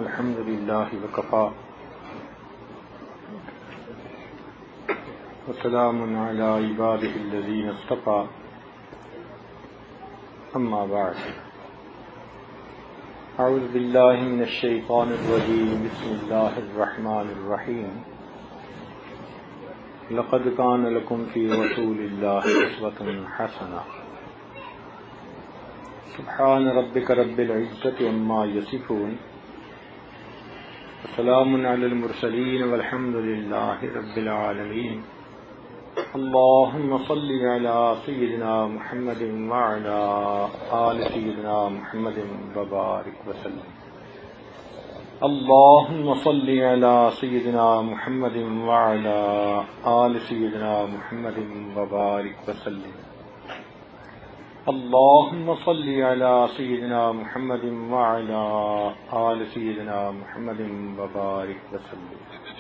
الحمد لله وكفى وسلام على عباده الذين اصطفى أما بعد أعوذ بالله من الشيطان الرجيم بسم الله الرحمن الرحيم لقد كان لكم في رسول الله أسوة حسنة سبحان ربك رب العزة عما يصفون وسلام على المرسلين والحمد لله رب العالمين اللهم صل على سيدنا محمد وعلى آل سيدنا محمد وبارك وسلم اللهم صل على سيدنا محمد وعلى آل سيدنا محمد وبارك وسلم اللهم صل على سيدنا محمد وعلى آل سيدنا محمد وبارك وسلم.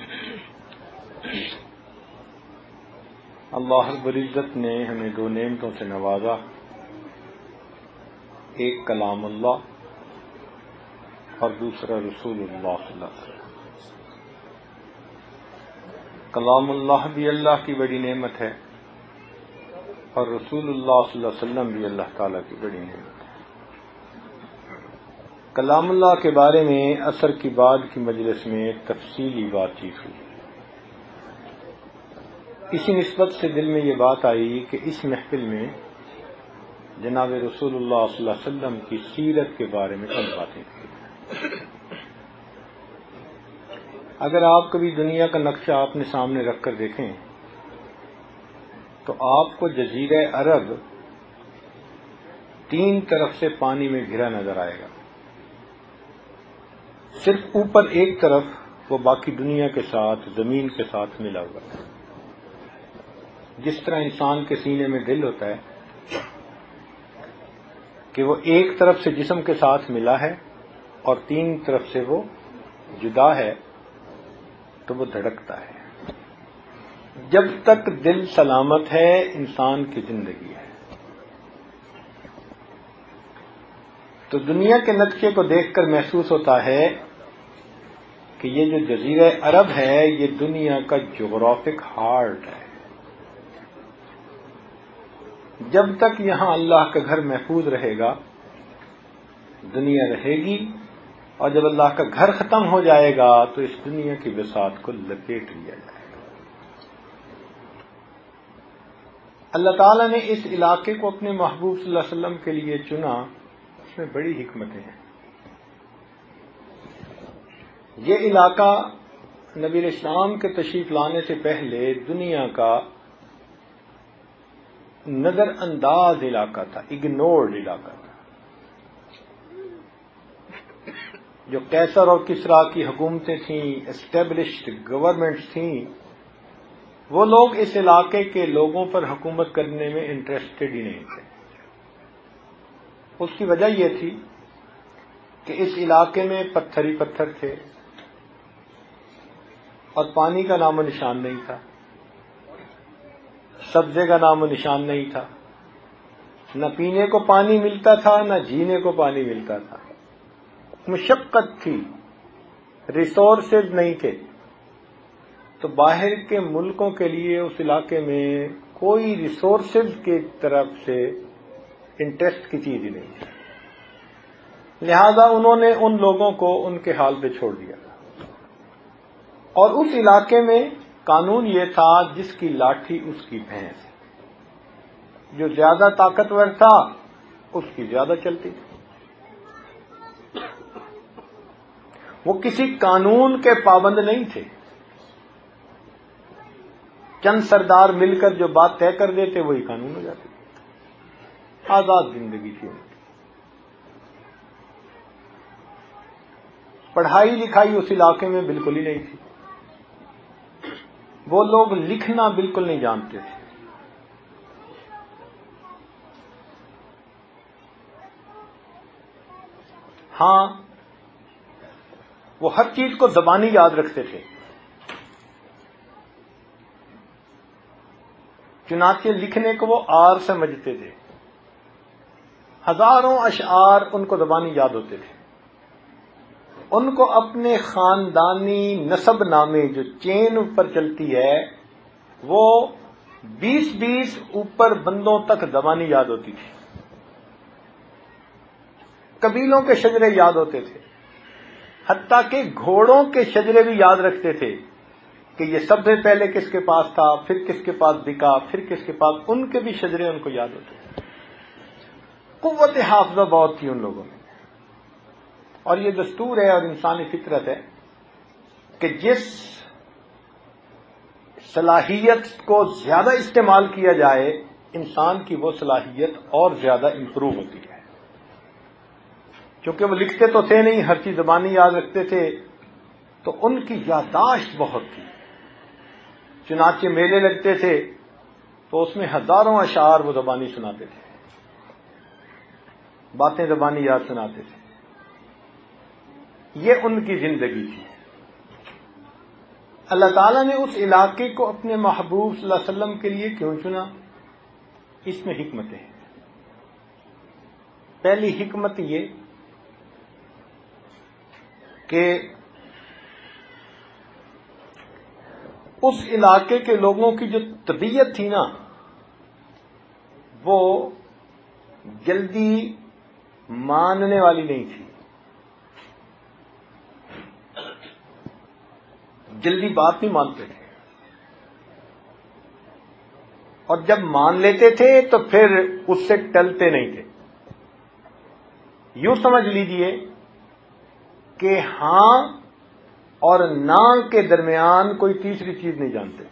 اللہ رب العزت نے ہمیں دو نعمتوں سے نوازا، ایک کلام اللہ اور دوسرا رسول اللہ صلی اللہ علیہ وسلم. کلام اللہ بھی اللہ کی بڑی نعمت ہے اور رسول اللہ صلی اللہ علیہ وسلم بھی اللہ تعالیٰ کی بڑی نعمت ہے. کلام اللہ کے بارے میں عصر کی بعد کی مجلس میں تفصیلی بات چیت ہوئی. اسی نسبت سے دل میں یہ بات آئی کہ اس محفل میں جناب رسول اللہ صلی اللہ علیہ وسلم کی سیرت کے بارے میں چند باتیں کی. اگر آپ کبھی دنیا کا نقشہ اپنے سامنے رکھ کر دیکھیں تو آپ کو جزیرہ عرب تین طرف سے پانی میں گھرا نظر آئے گا. صرف اوپر ایک طرف وہ باقی دنیا کے ساتھ زمین کے ساتھ ملا ہوا ہے. جس طرح انسان کے سینے میں دل ہوتا ہے کہ وہ ایک طرف سے جسم کے ساتھ ملا ہے اور تین طرف سے وہ جدا ہے تو وہ دھڑکتا ہے. جب تک دل سلامت ہے انسان کی زندگی ہے. تو دنیا کے نقشے کو دیکھ کر محسوس ہوتا ہے کہ یہ جو جزیرہ عرب ہے یہ دنیا کا جغرافک ہارٹ ہے. جب تک یہاں اللہ کا گھر محفوظ رہے گا دنیا رہے گی، اور جب اللہ کا گھر ختم ہو جائے گا تو اس دنیا کی بساط کو لپیٹ لیا جائے گا. اللہ تعالیٰ نے اس علاقے کو اپنے محبوب صلی اللہ علیہ وسلم کے لیے چنا، اس میں بڑی حکمتیں ہیں. یہ علاقہ نبی علیہ السلام کے تشریف لانے سے پہلے دنیا کا نظر انداز علاقہ تھا، اگنورڈ علاقہ تھا. جو قیصر اور کسریٰ کی حکومتیں تھیں، اسٹیبلشڈ گورنمنٹس تھیں، وہ لوگ اس علاقے کے لوگوں پر حکومت کرنے میں انٹرسٹڈ ہی نہیں تھے. اس کی وجہ یہ تھی کہ اس علاقے میں پتھر ہی پتھر تھے اور پانی کا نام و نشان نہیں تھا، سبزے کا نام و نشان نہیں تھا، نہ پینے کو پانی ملتا تھا نہ جینے کو پانی ملتا تھا. مشقت تھی، ریسورسز نہیں تھے. تو باہر کے ملکوں کے لیے اس علاقے میں کوئی ریسورسز کی طرف سے انٹرسٹ کی چیز ہی نہیں تھی. لہذا انہوں نے ان لوگوں کو ان کے حال پہ چھوڑ دیا. اور اس علاقے میں قانون یہ تھا جس کی لاٹھی اس کی بھینس، جو زیادہ طاقتور تھا اس کی زیادہ چلتی تھی. وہ کسی قانون کے پابند نہیں تھے. چند سردار مل کر جو بات طے کر دیتے وہی قانون ہو جاتی. آزاد زندگی تھی ان کی. پڑھائی لکھائی اس علاقے میں بالکل ہی نہیں تھی. وہ لوگ لکھنا بالکل نہیں جانتے تھے. ہاں وہ ہر چیز کو زبانی یاد رکھتے تھے، چنانچہ لکھنے کو وہ آر سمجھتے تھے. ہزاروں اشعار ان کو زبانی یاد ہوتے تھے. ان کو اپنے خاندانی نسب نامے جو چین اوپر چلتی ہے وہ 20 اوپر بندوں تک زبانی یاد ہوتی تھی، قبیلوں کے شجرے یاد ہوتے تھے، حتیٰ کہ گھوڑوں کے شجرے بھی یاد رکھتے تھے کہ یہ سب سے پہلے کس کے پاس تھا، پھر کس کے پاس بکا، پھر کس کے پاس، ان کے بھی شجرے ان کو یاد ہوتے تھے۔ قوت حافظہ بہت تھی ان لوگوں میں، اور یہ دستور ہے اور انسانی فطرت ہے کہ جس صلاحیت کو زیادہ استعمال کیا جائے انسان کی وہ صلاحیت اور زیادہ امپروو ہوتی ہے، کیونکہ وہ لکھتے تو تھے نہیں، ہر چیز زبانی یاد رکھتے تھے، تو ان کی یادداشت بہت تھی۔ چنانچہ میلے لگتے تھے تو اس میں ہزاروں اشعار وہ زبانی سناتے تھے، باتیں زبانی یاد سناتے تھے۔ یہ ان کی زندگی تھی۔ اللہ تعالیٰ نے اس علاقے کو اپنے محبوب صلی اللہ علیہ وسلم کے لیے کیوں چنا؟ اس میں حکمتیں ہیں۔ پہلی حکمت یہ کہ اس علاقے کے لوگوں کی جو طبیعت تھی نا، وہ جلدی ماننے والی نہیں تھی، جلدی بات نہیں مانتے تھے، اور جب مان لیتے تھے تو پھر اس سے ٹلتے نہیں تھے۔ یوں سمجھ لیجئے کہ ہاں اور نہ کے درمیان کوئی تیسری چیز نہیں جانتے۔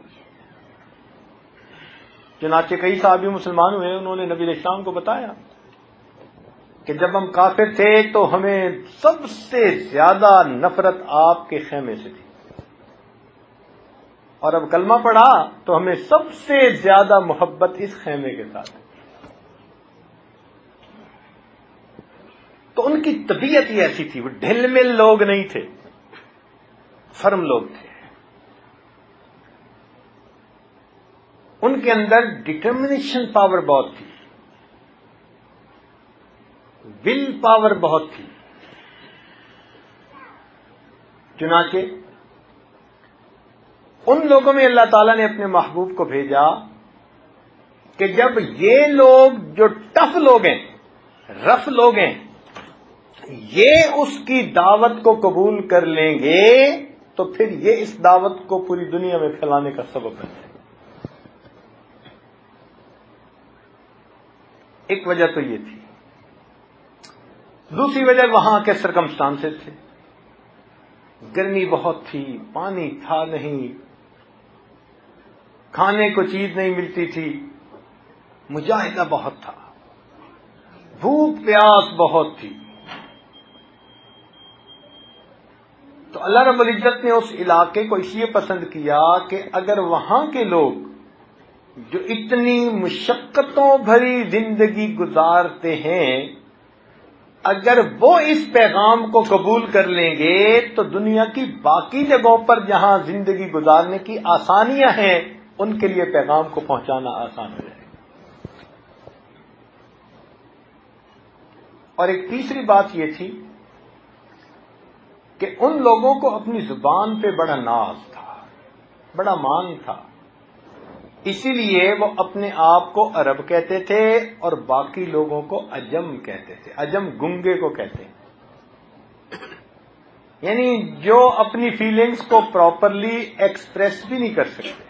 چنانچہ کئی صحابی مسلمان ہوئے، انہوں نے نبی علیہ السلام کو بتایا کہ جب ہم کافر تھے تو ہمیں سب سے زیادہ نفرت آپ کے خیمے سے تھی، اور اب کلمہ پڑھا تو ہمیں سب سے زیادہ محبت اس خیمے کے ساتھ ہے۔ تو ان کی طبیعت ہی ایسی تھی، وہ ڈھل مل لوگ نہیں تھے، فرم لوگ تھے۔ ان کے اندر ڈٹرمنیشن پاور بہت تھی، ول پاور بہت تھی۔ چنانچہ ان لوگوں میں اللہ تعالیٰ نے اپنے محبوب کو بھیجا کہ جب یہ لوگ جو ٹف لوگ ہیں، رف لوگ ہیں، یہ اس کی دعوت کو قبول کر لیں گے تو پھر یہ اس دعوت کو پوری دنیا میں پھیلانے کا سبب بن جائے۔ ایک وجہ تو یہ تھی، دوسری وجہ وہاں کے سرکمسٹانسز تھے۔ گرمی بہت تھی، پانی تھا نہیں، کھانے کو چیز نہیں ملتی تھی، مجاہدہ بہت تھا، بھوک پیاس بہت تھی۔ تو اللہ رب العزت نے اس علاقے کو اس لیے پسند کیا کہ اگر وہاں کے لوگ جو اتنی مشقتوں بھری زندگی گزارتے ہیں، اگر وہ اس پیغام کو قبول کر لیں گے تو دنیا کی باقی جگہوں پر جہاں زندگی گزارنے کی آسانیاں ہیں ان کے لیے پیغام کو پہنچانا آسان ہو جائے گا۔ اور ایک تیسری بات یہ تھی کہ ان لوگوں کو اپنی زبان پہ بڑا ناز تھا، بڑا مان تھا، اسی لیے وہ اپنے آپ کو عرب کہتے تھے اور باقی لوگوں کو عجم کہتے تھے۔ عجم گنگے کو کہتے ہیں، یعنی جو اپنی فیلنگز کو پراپرلی ایکسپریس بھی نہیں کر سکتے۔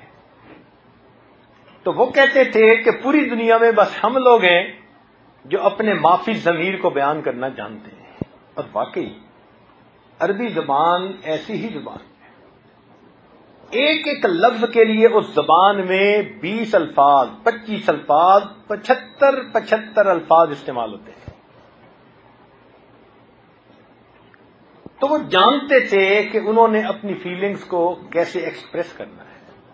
تو وہ کہتے تھے کہ پوری دنیا میں بس ہم لوگ ہیں جو اپنے معافی ضمیر کو بیان کرنا جانتے ہیں، اور واقعی عربی زبان ایسی ہی زبان ہے، ایک ایک لفظ کے لیے اس زبان میں 20 الفاظ، 25 الفاظ، 75 الفاظ استعمال ہوتے ہیں۔ تو وہ جانتے تھے کہ انہوں نے اپنی فیلنگز کو کیسے ایکسپریس کرنا ہے۔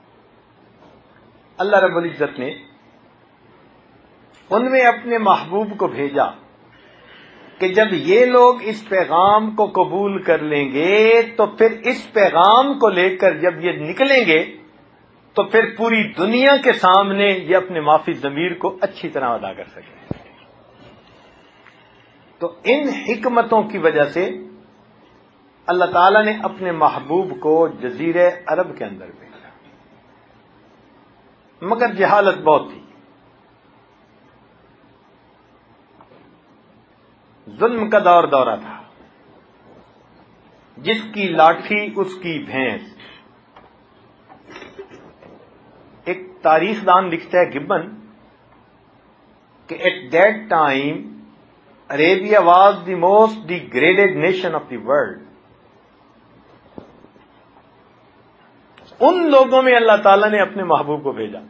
اللہ رب العزت نے ان میں اپنے محبوب کو بھیجا کہ جب یہ لوگ اس پیغام کو قبول کر لیں گے تو پھر اس پیغام کو لے کر جب یہ نکلیں گے تو پھر پوری دنیا کے سامنے یہ اپنے معافی ضمیر کو اچھی طرح ادا کر سکیں۔ تو ان حکمتوں کی وجہ سے اللہ تعالیٰ نے اپنے محبوب کو جزیرہ عرب کے اندر بھیجا، مگر جہالت بہت تھی، ظلم کا دورہ تھا، جس کی لاٹھی اس کی بھینس۔ ایک تاریخ دان لکھتا ہے گبن کہ at that time Arabia was the most degraded nation of the world. ان لوگوں میں اللہ تعالیٰ نے اپنے محبوب کو بھیجا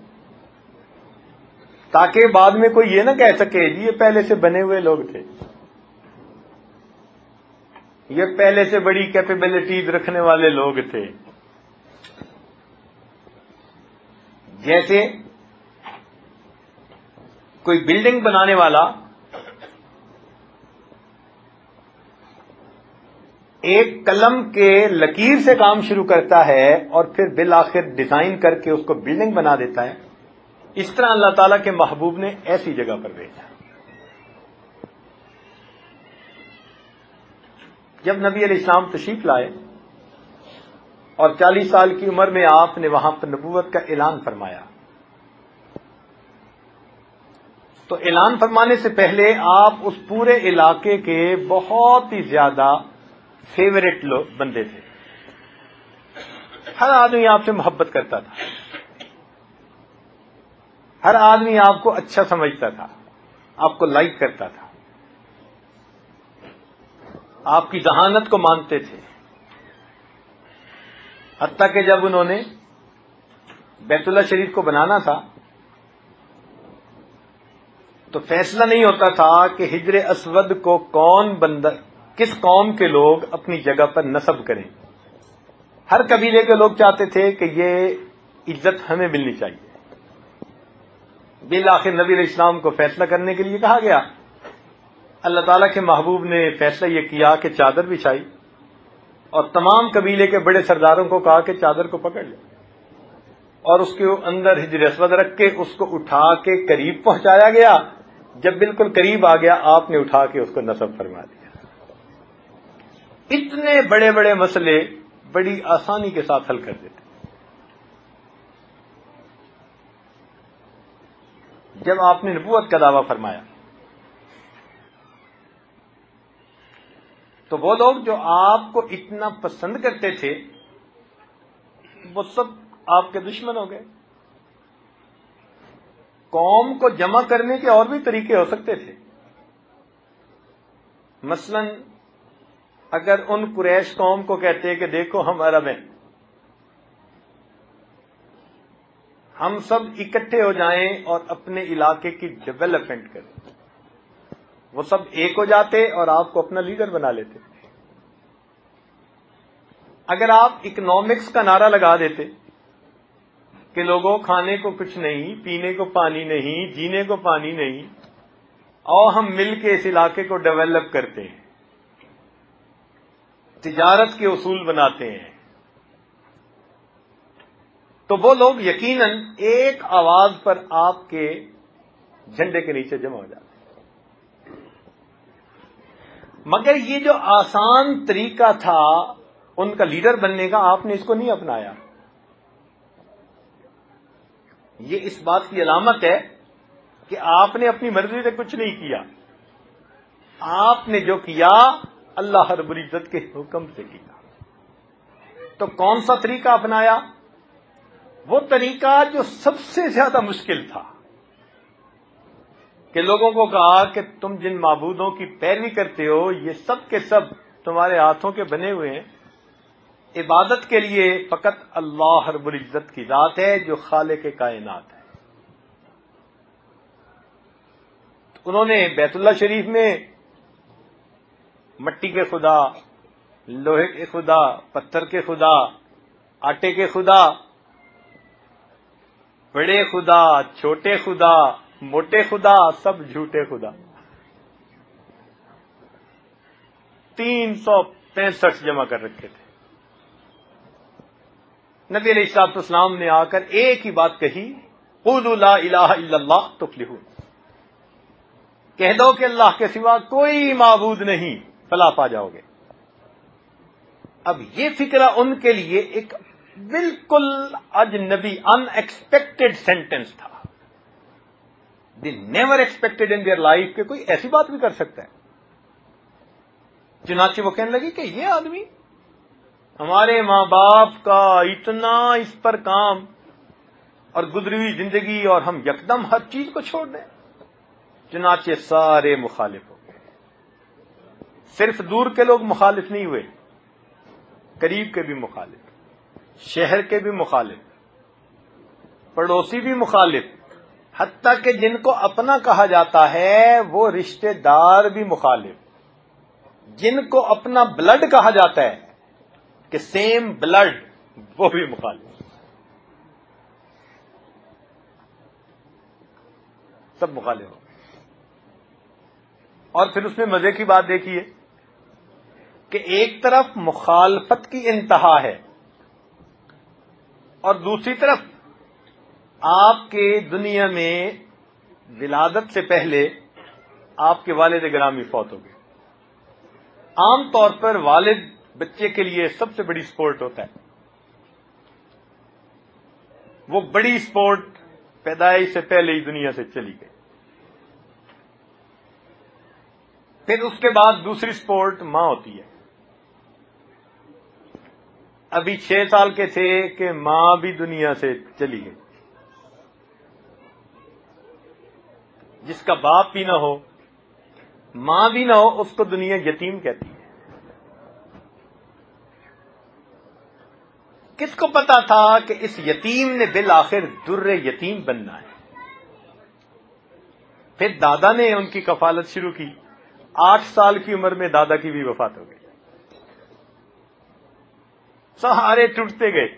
تاکہ بعد میں کوئی یہ نہ کہہ سکے جی یہ پہلے سے بنے ہوئے لوگ تھے، یہ پہلے سے بڑی کیپیبلٹیز رکھنے والے لوگ تھے۔ جیسے کوئی بلڈنگ بنانے والا ایک قلم کے لکیر سے کام شروع کرتا ہے اور پھر بالآخر ڈیزائن کر کے اس کو بلڈنگ بنا دیتا ہے، اس طرح اللہ تعالیٰ کے محبوب نے ایسی جگہ پر بھیجا۔ جب نبی علیہ السلام تشریف لائے اور 40 سال کی عمر میں آپ نے وہاں پر نبوت کا اعلان فرمایا، تو اعلان فرمانے سے پہلے آپ اس پورے علاقے کے بہت ہی زیادہ فیورٹ بندے تھے، ہر آدمی آپ سے محبت کرتا تھا، ہر آدمی آپ کو اچھا سمجھتا تھا، آپ کو لائک کرتا تھا، آپ کی ذہانت کو مانتے تھے، حتیٰ کہ جب انہوں نے بیت اللہ شریف کو بنانا تھا تو فیصلہ نہیں ہوتا تھا کہ حجر اسود کو کون بندہ، کس قوم کے لوگ اپنی جگہ پر نصب کریں۔ ہر قبیلے کے لوگ چاہتے تھے کہ یہ عزت ہمیں ملنی چاہیے۔ بالآخر نبی علیہ السلام کو فیصلہ کرنے کے لیے کہا گیا، اللہ تعالیٰ کے محبوب نے فیصلہ یہ کیا کہ چادر بچھائی اور تمام قبیلے کے بڑے سرداروں کو کہا کہ چادر کو پکڑ لیں اور اس کے اندر حجر اسود رکھ کے اس کو اٹھا کے قریب پہنچایا گیا۔ جب بالکل قریب آ گیا آپ نے اٹھا کے اس کو نصب فرما دیا۔ اتنے بڑے بڑے مسئلے بڑی آسانی کے ساتھ حل کر دیتے۔ جب آپ نے نبوت کا دعویٰ فرمایا تو وہ لوگ جو آپ کو اتنا پسند کرتے تھے وہ سب آپ کے دشمن ہو گئے۔ قوم کو جمع کرنے کے اور بھی طریقے ہو سکتے تھے، مثلا اگر ان قریش قوم کو کہتے کہ دیکھو ہم عرب ہیں، ہم سب اکٹھے ہو جائیں اور اپنے علاقے کی ڈیولپمنٹ کریں، وہ سب ایک ہو جاتے اور آپ کو اپنا لیڈر بنا لیتے۔ اگر آپ اکنامکس کا نعرہ لگا دیتے کہ لوگوں کھانے کو کچھ نہیں، پینے کو پانی نہیں، جینے کو پانی نہیں، اور ہم مل کے اس علاقے کو ڈیولپ کرتے ہیں، تجارت کے اصول بناتے ہیں، تو وہ لوگ یقیناً ایک آواز پر آپ کے جھنڈے کے نیچے جمع ہو جاتے ہیں۔ مگر یہ جو آسان طریقہ تھا ان کا لیڈر بننے کا، آپ نے اس کو نہیں اپنایا۔ یہ اس بات کی علامت ہے کہ آپ نے اپنی مرضی سے کچھ نہیں کیا، آپ نے جو کیا اللہ رب العزت کے حکم سے کیا۔ تو کون سا طریقہ اپنایا؟ وہ طریقہ جو سب سے زیادہ مشکل تھا، کہ لوگوں کو کہا کہ تم جن معبودوں کی پیروی کرتے ہو یہ سب کے سب تمہارے ہاتھوں کے بنے ہوئے ہیں، عبادت کے لیے فقط اللہ رب العزت کی ذات ہے جو خالق کائنات ہے۔ انہوں نے بیت اللہ شریف میں مٹی کے خدا، لوہے کے خدا، پتھر کے خدا، آٹے کے خدا، بڑے خدا، چھوٹے خدا، موٹے خدا، سب جھوٹے خدا، 365 جمع کر رکھے تھے۔ نبی علیہ الصلوۃ والسلام نے آ کر ایک ہی بات کہی، قولوا لا الہ الا اللہ تفلحون، کہہ دو کہ اللہ کے سوا کوئی معبود نہیں، فلاح پا جاؤ گے۔ اب یہ فکرہ ان کے لیے ایک بالکل اجنبی ان ایکسپیکٹڈ سینٹینس تھا. They never expected in their life کہ کوئی ایسی بات بھی کر سکتا ہے. چنانچہ وہ کہنے لگی کہ یہ آدمی ہمارے ماں باپ کا اتنا اس پر کام اور گزری ہوئی زندگی، اور ہم یکدم ہر چیز کو چھوڑ دیں. چنانچہ سارے مخالف ہو گئے. صرف دور کے لوگ مخالف نہیں ہوئے، قریب کے بھی مخالف، شہر کے بھی مخالف، پڑوسی بھی مخالف، حتیٰ کہ جن کو اپنا کہا جاتا ہے وہ رشتہ دار بھی مخالف، جن کو اپنا بلڈ کہا جاتا ہے کہ سیم بلڈ، وہ بھی مخالف. سب مخالف ہو. اور پھر اس میں مزے کی بات دیکھیے کہ ایک طرف مخالفت کی انتہا ہے اور دوسری طرف آپ کے دنیا میں ولادت سے پہلے آپ کے والد گرامی فوت ہو گئے. عام طور پر والد بچے کے لیے سب سے بڑی سپورٹ ہوتا ہے. وہ بڑی سپورٹ پیدائش سے پہلے ہی دنیا سے چلی گئی. پھر اس کے بعد دوسری سپورٹ ماں ہوتی ہے. ابھی 6 سال کے تھے کہ ماں بھی دنیا سے چلی گئی. جس کا باپ بھی نہ ہو، ماں بھی نہ ہو، اس کو دنیا یتیم کہتی ہے. کس کو پتا تھا کہ اس یتیم نے بالآخر در یتیم بننا ہے. پھر دادا نے ان کی کفالت شروع کی. 8 سال کی عمر میں دادا کی بھی وفات ہو گئی. سہارے ٹوٹتے گئے.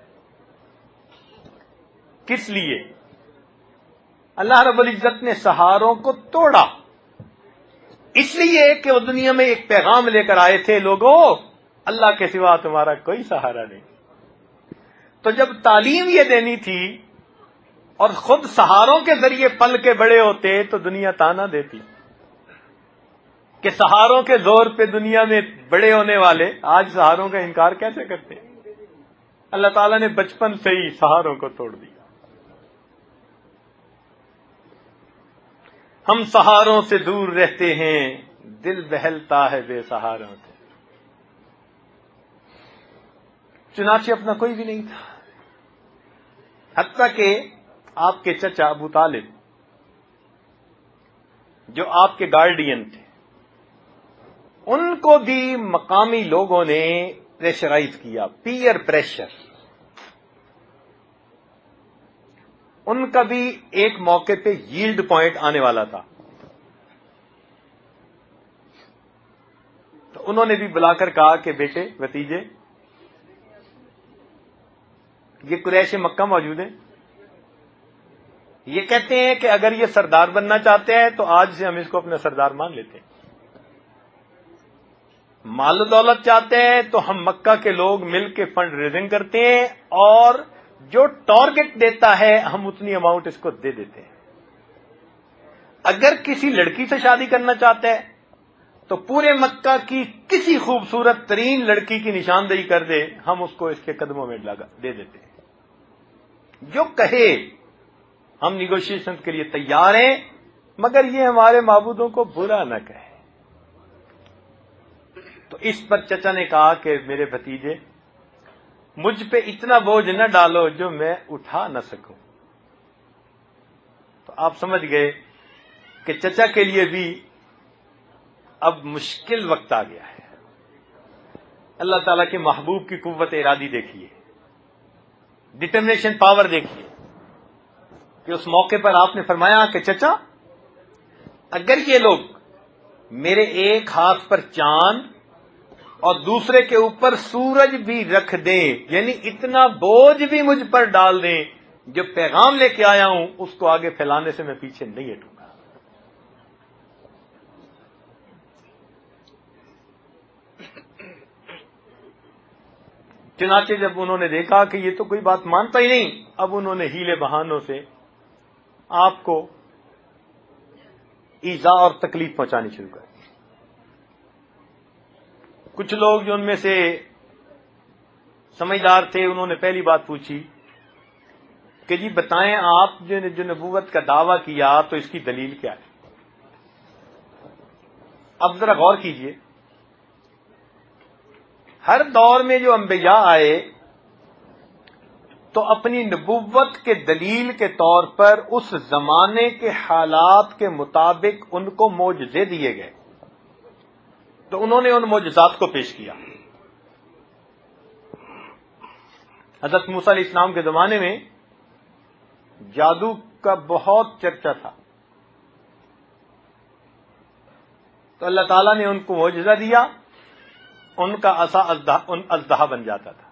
کس لیے؟ اللہ رب العزت نے سہاروں کو توڑا اس لیے کہ وہ دنیا میں ایک پیغام لے کر آئے تھے، لوگوں اللہ کے سوا تمہارا کوئی سہارا نہیں. تو جب تعلیم یہ دینی تھی اور خود سہاروں کے ذریعے پل کے بڑے ہوتے تو دنیا تانا دیتی کہ سہاروں کے زور پہ دنیا میں بڑے ہونے والے آج سہاروں کا انکار کیسے کرتے. اللہ تعالیٰ نے بچپن سے ہی سہاروں کو توڑ دیا. ہم سہاروں سے دور رہتے ہیں، دل بہلتا ہے بے سہاروں سے. چنانچہ اپنا کوئی بھی نہیں تھا، حتیٰ کہ آپ کے چچا ابو طالب جو آپ کے گارڈین تھے، ان کو بھی مقامی لوگوں نے پریشرائز کیا، پیئر پریشر. ان کا بھی ایک موقع پہ ییلڈ پوائنٹ آنے والا تھا، تو انہوں نے بھی بلا کر کہا کہ بیٹے بھتیجے، یہ قریش مکہ موجود ہیں، یہ کہتے ہیں کہ اگر یہ سردار بننا چاہتے ہیں تو آج سے ہم اس کو اپنا سردار مان لیتے ہیں. مال و دولت چاہتے ہیں تو ہم مکہ کے لوگ مل کے فنڈ ریزنگ کرتے ہیں اور جو ٹارگٹ دیتا ہے ہم اتنی اماؤنٹ اس کو دے دیتے ہیں. اگر کسی لڑکی سے شادی کرنا چاہتا ہے تو پورے مکہ کی کسی خوبصورت ترین لڑکی کی نشاندہی کر دے، ہم اس کو اس کے قدموں میں دے دیتے ہیں. جو کہے ہم نیگوشیشن کے لیے تیار ہیں، مگر یہ ہمارے معبودوں کو برا نہ کہے. تو اس پر چچا نے کہا کہ میرے بھتیجے، مجھ پہ اتنا بوجھ نہ ڈالو جو میں اٹھا نہ سکوں. تو آپ سمجھ گئے کہ چچا کے لیے بھی اب مشکل وقت آ گیا ہے. اللہ تعالیٰ کے محبوب کی قوت ارادی دیکھیے، ڈٹرمنیشن پاور دیکھیے کہ اس موقع پر آپ نے فرمایا کہ چچا اگر یہ لوگ میرے ایک ہاتھ پر چاند اور دوسرے کے اوپر سورج بھی رکھ دیں، یعنی اتنا بوجھ بھی مجھ پر ڈال دیں، جو پیغام لے کے آیا ہوں اس کو آگے پھیلانے سے میں پیچھے نہیں ہٹوں گا. چنانچہ جب انہوں نے دیکھا کہ یہ تو کوئی بات مانتا ہی نہیں، اب انہوں نے ہیلے بہانوں سے آپ کو ایذا اور تکلیف پہنچانی شروع کر دی. کچھ لوگ جو ان میں سے سمجھدار تھے، انہوں نے پہلی بات پوچھی کہ جی بتائیں آپ جو نبوت کا دعویٰ کیا تو اس کی دلیل کیا ہے؟ اب ذرا غور کیجئے، ہر دور میں جو انبیاء آئے تو اپنی نبوت کے دلیل کے طور پر اس زمانے کے حالات کے مطابق ان کو معجزے دیے گئے، تو انہوں نے ان معجزات کو پیش کیا۔ حضرت موسیٰ علیہ السلام کے زمانے میں جادو کا بہت چرچا تھا، تو اللہ تعالیٰ نے ان کو معجزہ دیا، ان کا عصا اژدہا بن جاتا تھا،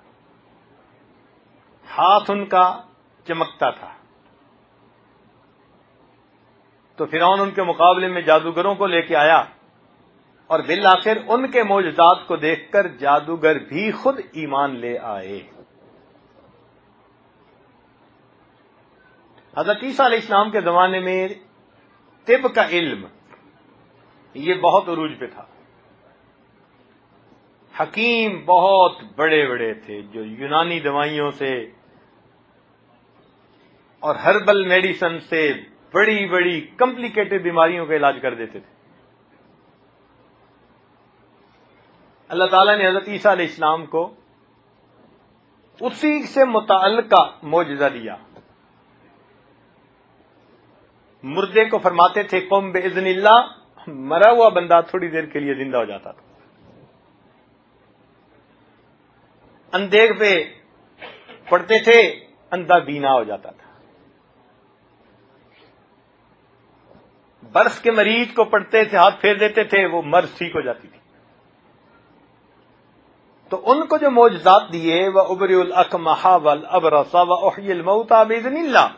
ہاتھ ان کا چمکتا تھا، تو فرعون ان کے مقابلے میں جادوگروں کو لے کے آیا، اور بالآخر ان کے معجزات کو دیکھ کر جادوگر بھی خود ایمان لے آئے۔ حضرت عیسیٰ علیہ السلام کے زمانے میں طب کا علم یہ بہت عروج پہ تھا، حکیم بہت بڑے بڑے تھے جو یونانی دوائیوں سے اور ہربل میڈیسن سے بڑی بڑی کمپلیکیٹڈ بیماریوں کا علاج کر دیتے تھے۔ اللہ تعالیٰ نے حضرت عیسیٰ علیہ السلام کو اسی سے متعلقہ معجزہ دیا۔ مردے کو فرماتے تھے قم باذن اللہ، مرا ہوا بندہ تھوڑی دیر کے لیے زندہ ہو جاتا تھا۔ اندھے پہ پڑھتے تھے، اندھا بینا ہو جاتا تھا۔ برس کے مریض کو پڑھتے تھے، ہاتھ پھیر دیتے تھے، وہ مرض ٹھیک ہو جاتی تھی۔ تو ان کو جو معجزات دیے، وَأُبْرِئُ الْأَكْمَحَ وَالْأَبْرَصَ وَأُحْيِي الْمَوْتَى بِإِذْنِ اللَّهِ،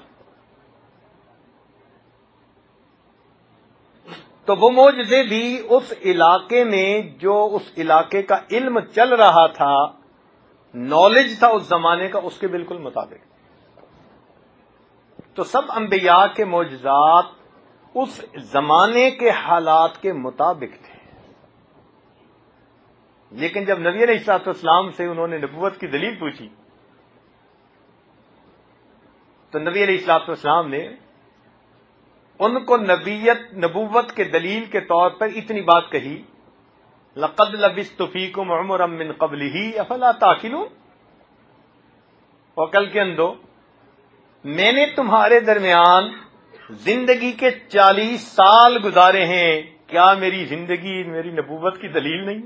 تو وہ معجزے بھی اس علاقے میں جو اس علاقے کا علم چل رہا تھا، نالج تھا اس زمانے کا، اس کے بالکل مطابق۔ تو سب انبیاء کے معجزات اس زمانے کے حالات کے مطابق تھے، لیکن جب نبی علیہ الصلوۃ والسلام سے انہوں نے نبوت کی دلیل پوچھی تو نبی علیہ الصلوۃ والسلام نے ان کو نبوت کے دلیل کے طور پر اتنی بات کہی، لقد لبثت فیکم عمرا من قبلہ افلا تعقلون، عقل کے اندھو، میں نے تمہارے درمیان زندگی کے 40 سال گزارے ہیں، کیا میری زندگی میری نبوت کی دلیل نہیں؟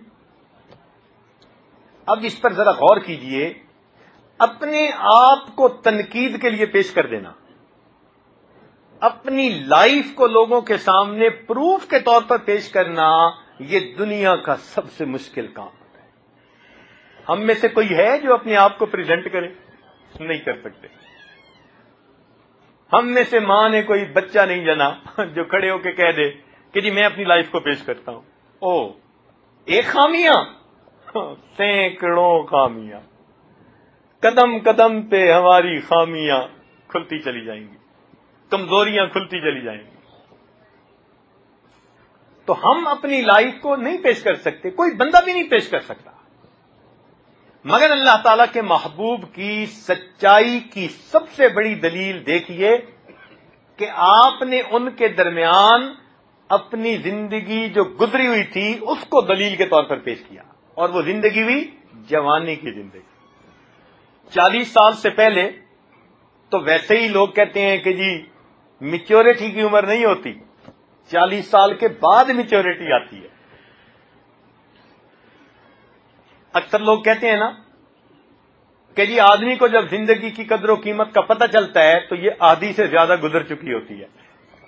اب اس پر ذرا غور کیجئے، اپنے آپ کو تنقید کے لیے پیش کر دینا، اپنی لائف کو لوگوں کے سامنے پروف کے طور پر پیش کرنا، یہ دنیا کا سب سے مشکل کام ہے۔ ہم میں سے کوئی ہے جو اپنے آپ کو پریزنٹ کرے؟ نہیں کر سکتے۔ ہم میں سے ماں نے کوئی بچہ نہیں جنا جو کھڑے ہو کے کہہ دے کہ جی میں اپنی لائف کو پیش کرتا ہوں۔ او ایک خامیاں، سینکڑوں خامیاں، قدم قدم پہ ہماری خامیاں کھلتی چلی جائیں گی، کمزوریاں کھلتی چلی جائیں گی۔ تو ہم اپنی لائف کو نہیں پیش کر سکتے، کوئی بندہ بھی نہیں پیش کر سکتا، مگر اللہ تعالیٰ کے محبوب کی سچائی کی سب سے بڑی دلیل دیکھیے کہ آپ نے ان کے درمیان اپنی زندگی جو گزری ہوئی تھی اس کو دلیل کے طور پر پیش کیا، اور وہ زندگی ہوئی جوانی کی زندگی۔ 40 سال سے پہلے تو ویسے ہی لوگ کہتے ہیں کہ جی میچورٹی کی عمر نہیں ہوتی، 40 سال کے بعد میچورٹی آتی ہے۔ اکثر لوگ کہتے ہیں نا کہ جی آدمی کو جب زندگی کی قدر و قیمت کا پتہ چلتا ہے تو یہ آدھی سے زیادہ گزر چکی ہوتی ہے،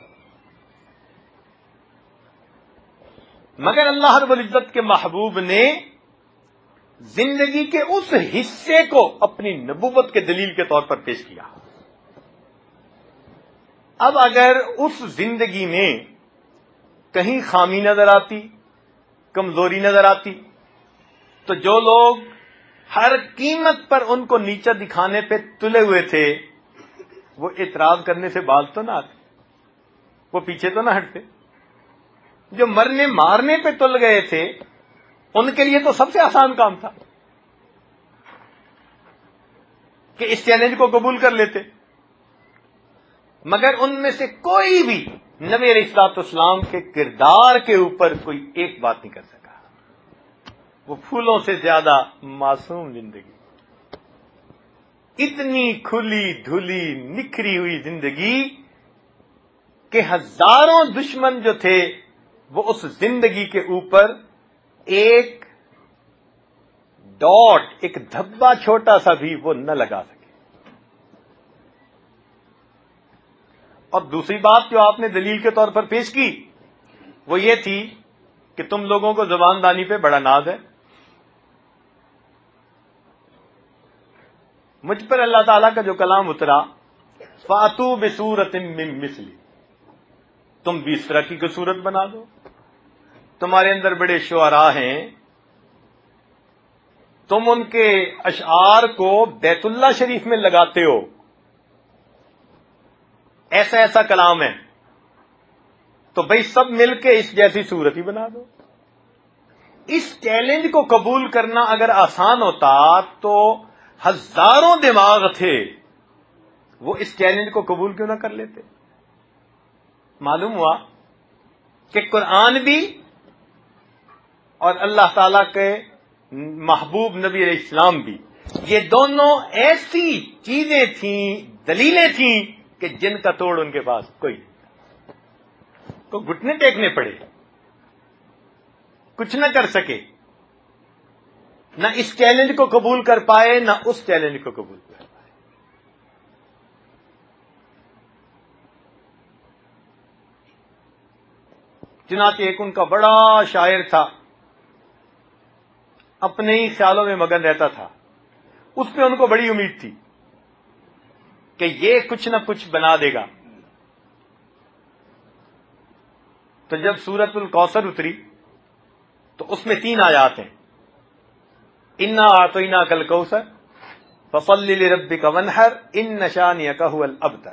مگر اللہ رب العزت کے محبوب نے زندگی کے اس حصے کو اپنی نبوت کے دلیل کے طور پر پیش کیا۔ اب اگر اس زندگی میں کہیں خامی نظر آتی، کمزوری نظر آتی، تو جو لوگ ہر قیمت پر ان کو نیچا دکھانے پہ تلے ہوئے تھے وہ اعتراض کرنے سے باز تو نہ آتے، وہ پیچھے تو نہ ہٹتے۔ جو مرنے مارنے پہ تل گئے تھے ان کے لیے تو سب سے آسان کام تھا، کہ اس چیلنج کو قبول کر لیتے، مگر ان میں سے کوئی بھی نبی علیہ الصلوۃ والسلام کے کردار کے اوپر کوئی ایک بات نہیں کر سکا۔ وہ پھولوں سے زیادہ معصوم زندگی، اتنی کھلی دھلی نکھری ہوئی زندگی کہ ہزاروں دشمن جو تھے وہ اس زندگی کے اوپر ایک ڈاٹ، ایک دھبا چھوٹا سا بھی وہ نہ لگا سکے۔ اور دوسری بات جو آپ نے دلیل کے طور پر پیش کی وہ یہ تھی کہ تم لوگوں کو زبان دانی پہ بڑا ناز ہے۔ مجھ پر اللہ تعالیٰ کا جو کلام اترا، فَأْتُوا بِسُورَةٍ مِّن مِّثْلِهِ، تم بھی اس طرح کی کوئی صورت بنا دو، تمہارے اندر بڑے شعراء ہیں، تم ان کے اشعار کو بیت اللہ شریف میں لگاتے ہو، ایسا ایسا کلام ہے، تو بھئی سب مل کے اس جیسی صورت ہی بنا دو۔ اس چیلنج کو قبول کرنا اگر آسان ہوتا تو ہزاروں دماغ تھے، وہ اس چیلنج کو قبول کیوں نہ کر لیتے؟ معلوم ہوا کہ قرآن بھی اور اللہ تعالی کے محبوب نبی علیہ السلام بھی، یہ دونوں ایسی چیزیں تھیں، دلیلیں تھیں کہ جن کا توڑ ان کے پاس کوئی نہیں، تو گھٹنے ٹیکنے پڑے، کچھ نہ کر سکے، نہ اس چیلنج کو قبول کر پائے نہ اس چیلنج کو قبول کر پائے۔ چنانچہ ایک ان کا بڑا شاعر تھا، اپنے ہی خیالوں میں مگن رہتا تھا، اس پہ ان کو بڑی امید تھی کہ یہ کچھ نہ کچھ بنا دے گا۔ تو جب سورۃ الکوثر اتری تو اس میں 3 آیات ہیں، انا اعطیناک الکوثر فصل لربک وانحر ان شانئک هو الابتر۔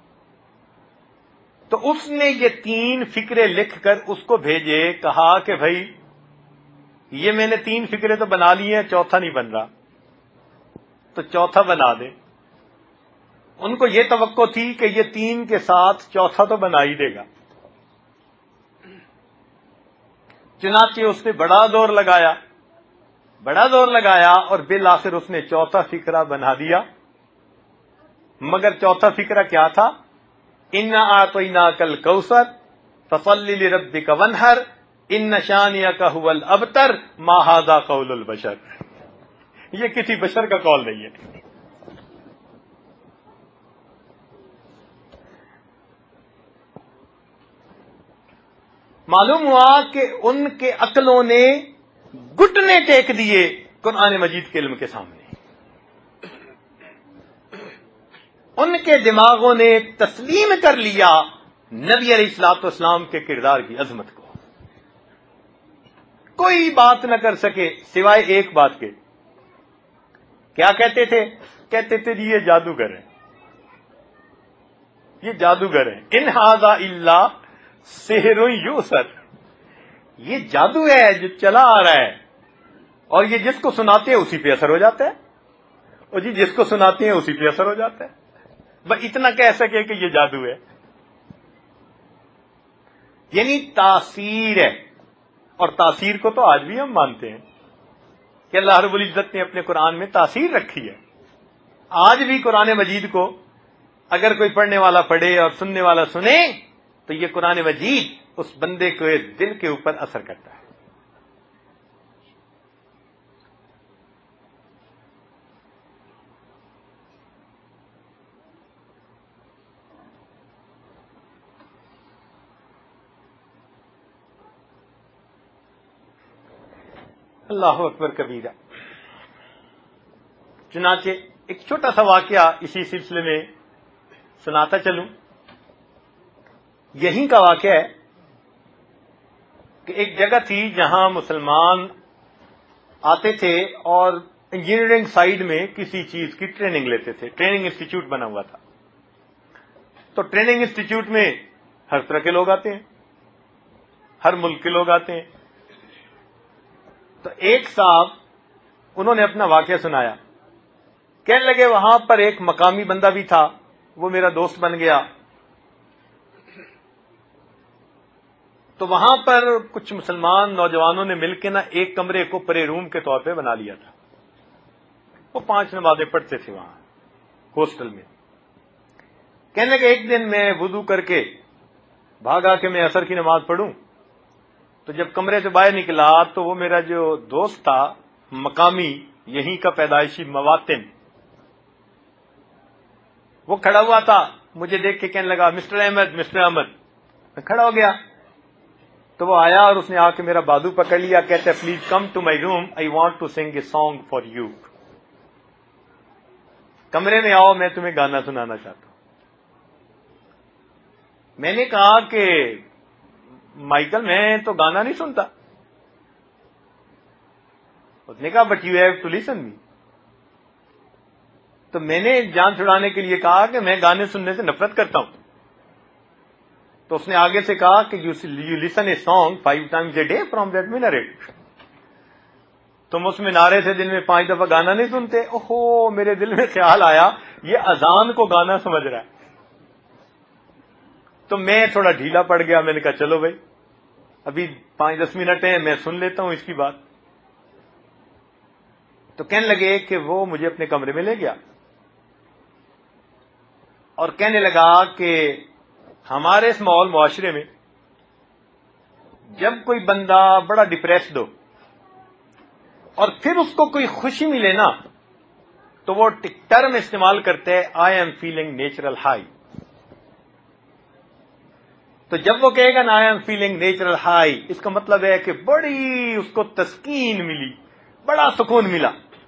تو اس نے یہ 3 فقرے لکھ کر اس کو بھیجے، کہا کہ بھائی یہ میں نے 3 فقرے تو بنا لی ہیں، چوتھا نہیں بن رہا، تو چوتھا بنا دے۔ ان کو یہ توقع تھی کہ یہ 3 کے ساتھ چوتھا تو بنا ہی دے گا۔ چنانچہ اس نے بڑا زور لگایا اور بالآخر اس نے چوتھا فقرہ بنا دیا۔ مگر چوتھا فقرہ کیا تھا؟ انا اعطیناک الکوثر فصل لربک وانحر ان شانئک هو الابتر ما ھذا قول البشر۔ یہ کسی بشر کا قول نہیں ہے۔ معلوم ہوا کہ ان کے عقلوں نے گھٹنے ٹیک دیے قرآن مجید کے علم کے سامنے، ان کے دماغوں نے تسلیم کر لیا نبی علیہ الصلوۃ والسلام کے کردار کی عظمت کو۔ کوئی بات نہ کر سکے سوائے ایک بات کے۔ کیا کہتے تھے؟ کہتے تھے جی یہ جادوگر ہیں، یہ جادوگر ہیں، ان ھذا الا سحر یؤثر، یہ جادو ہے جو چلا آ رہا ہے، اور یہ جس کو سناتے ہیں اسی پہ اثر ہو جاتا ہے، اور جی جس کو سناتے ہیں اسی پہ اثر ہو جاتا ہے۔ بس اتنا کہہ سکے کہ یہ جادو ہے، یعنی تاثیر ہے۔ اور تاثیر کو تو آج بھی ہم مانتے ہیں کہ اللہ رب العزت نے اپنے قرآن میں تاثیر رکھی ہے۔ آج بھی قرآن مجید کو اگر کوئی پڑھنے والا پڑھے اور سننے والا سنے تو یہ قرآن مجید اس بندے کے دل کے اوپر اثر کرتا ہے۔ اللہ اکبر کبیرہ۔ چنانچہ ایک چھوٹا سا واقعہ اسی سلسلے میں سناتا چلوں۔ یہیں کا واقعہ ہے کہ ایک جگہ تھی جہاں مسلمان آتے تھے اور انجینئرنگ سائیڈ میں کسی چیز کی ٹریننگ لیتے تھے، ٹریننگ انسٹیٹیوٹ بنا ہوا تھا۔ تو ٹریننگ انسٹیٹیوٹ میں ہر طرح کے لوگ آتے ہیں، ہر ملک کے لوگ آتے ہیں۔ تو ایک صاحب انہوں نے اپنا واقعہ سنایا کہنے لگے وہاں پر ایک مقامی بندہ بھی تھا، وہ میرا دوست بن گیا. تو وہاں پر کچھ مسلمان نوجوانوں نے مل کے نا ایک کمرے کو پرے روم کے طور پہ بنا لیا تھا. وہ 5 نمازیں پڑھتے تھے وہاں ہاسٹل میں. کہنے لگے ایک دن میں وضو کر کے بھاگا کہ میں عصر کی نماز پڑھوں. تو جب کمرے سے باہر نکلا تو وہ میرا جو دوست تھا مقامی یہیں کا پیدائشی مواطن، وہ کھڑا ہوا تھا. مجھے دیکھ کے کہنے لگا مسٹر احمد، مسٹر احمد. میں کھڑا ہو گیا تو وہ آیا اور اس نے آ کے میرا بازو پکڑ لیا. کہتے please come to my room, I want to sing a song for you. کمرے میں آؤ، میں تمہیں گانا سنانا چاہتا ہوں. میں نے کہا کہ مائیکل میں تو گانا نہیں سنتا. اس نے کہا but you have to listen me. تو میں نے جان چھڑانے کے لیے کہا کہ میں گانے سننے سے نفرت کرتا ہوں. تو اس نے آگے سے کہا کہ you listen a song 5 times a day from that minaret. تم اس منارے سے دن میں 5 دفعہ گانا نہیں سنتے. اوہو، میرے دل میں خیال آیا یہ اذان کو گانا سمجھ رہا ہے. تو میں تھوڑا ڈھیلا پڑ گیا. میں نے کہا چلو بھائی ابھی 5-10 منٹ ہیں، میں سن لیتا ہوں اس کی بات. تو کہنے لگے کہ وہ مجھے اپنے کمرے میں لے گیا اور کہنے لگا کہ ہمارے اس ماحول معاشرے میں جب کوئی بندہ بڑا ڈپریسڈ ہو اور پھر اس کو کوئی خوشی ملے نا تو وہ ٹرم استعمال کرتے ہیں I am feeling natural high. تو جب وہ کہے گا نا I am feeling natural high, اس کا مطلب ہے کہ بڑی اس کو تسکین ملی، بڑا سکون ملا.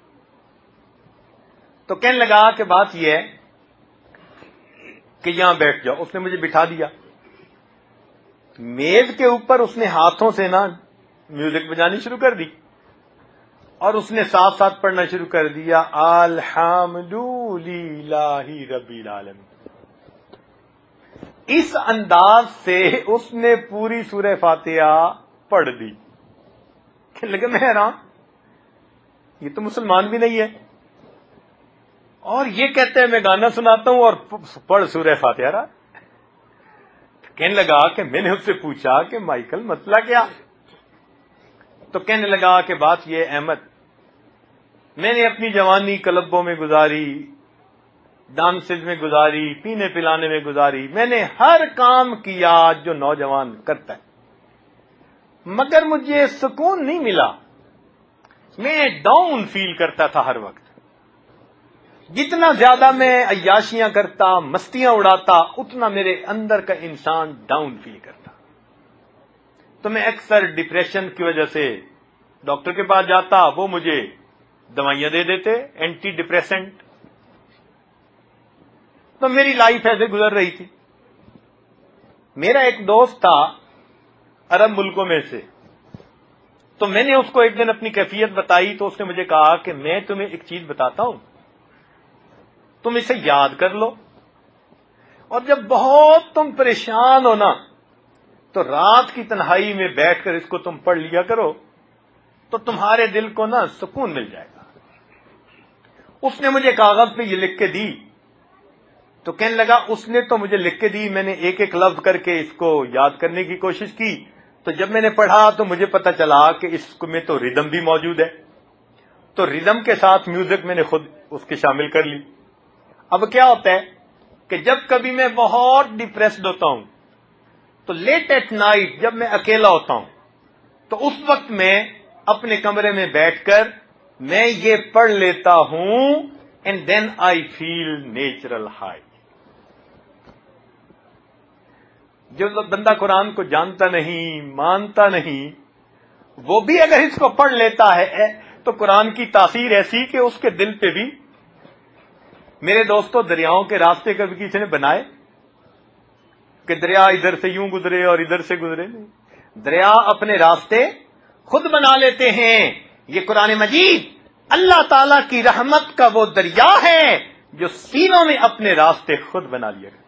تو کہنے لگا کہ بات یہ ہے کہ یہاں بیٹھ جاؤ. اس نے مجھے بٹھا دیا. میز کے اوپر اس نے ہاتھوں سے نا میوزک بجانی شروع کر دی اور اس نے ساتھ ساتھ پڑھنا شروع کر دیا الحمد للہ رب العالمین. اس انداز سے اس نے پوری سورہ فاتحہ پڑھ دی. کہ لگے میں حیران، یہ تو مسلمان بھی نہیں ہے اور یہ کہتے ہیں میں گانا سناتا ہوں اور پڑھ سورہ فاتحہ رہا. کہنے لگا کہ میں نے اس سے پوچھا کہ مائیکل مسئلہ کیا؟ تو کہنے لگا کہ بات یہ احمد، میں نے اپنی جوانی کلبوں میں گزاری، ڈانسز میں گزاری، پینے پلانے میں گزاری، میں نے ہر کام کیا جو نوجوان کرتا ہے، مگر مجھے سکون نہیں ملا. میں ڈاؤن فیل کرتا تھا ہر وقت. جتنا زیادہ میں عیاشیاں کرتا، مستیاں اڑاتا، اتنا میرے اندر کا انسان ڈاؤن فیل کرتا. تو میں اکثر ڈپریشن کی وجہ سے ڈاکٹر کے پاس جاتا، وہ مجھے دوائیاں دے دیتے اینٹی ڈپریسنٹ. تو میری لائف ایسے گزر رہی تھی. میرا ایک دوست تھا عرب ملکوں میں سے، تو میں نے اس کو ایک دن اپنی کیفیت بتائی تو اس نے مجھے کہا کہ میں تمہیں ایک چیز بتاتا ہوں، تم اسے یاد کر لو اور جب بہت تم پریشان ہو نا تو رات کی تنہائی میں بیٹھ کر اس کو تم پڑھ لیا کرو تو تمہارے دل کو نا سکون مل جائے گا. اس نے مجھے کاغذ پہ یہ لکھ کے دی. تو کہنے لگا اس نے تو مجھے لکھ کے دی، میں نے ایک ایک لفظ کر کے اس کو یاد کرنے کی کوشش کی. تو جب میں نے پڑھا تو مجھے پتا چلا کہ اس میں تو ردم بھی موجود ہے. تو ردم کے ساتھ میوزک میں نے خود اس کے شامل کر لی. اب کیا ہوتا ہے کہ جب کبھی میں بہت ڈپریسڈ ہوتا ہوں تو لیٹ ایٹ نائٹ جب میں اکیلا ہوتا ہوں تو اس وقت میں اپنے کمرے میں بیٹھ کر میں یہ پڑھ لیتا ہوں and then I feel natural high. جو بندہ قرآن کو جانتا نہیں، مانتا نہیں، وہ بھی اگر اس کو پڑھ لیتا ہے تو قرآن کی تاثیر ایسی کہ اس کے دل پہ بھی. میرے دوستو، دریاؤں کے راستے کبھی کسی نے بنائے کہ دریا ادھر سے یوں گزرے اور ادھر سے گزرے؟ نہیں. دریا اپنے راستے خود بنا لیتے ہیں. یہ قرآن مجید اللہ تعالی کی رحمت کا وہ دریا ہے جو سینوں میں اپنے راستے خود بنا لیا گیا.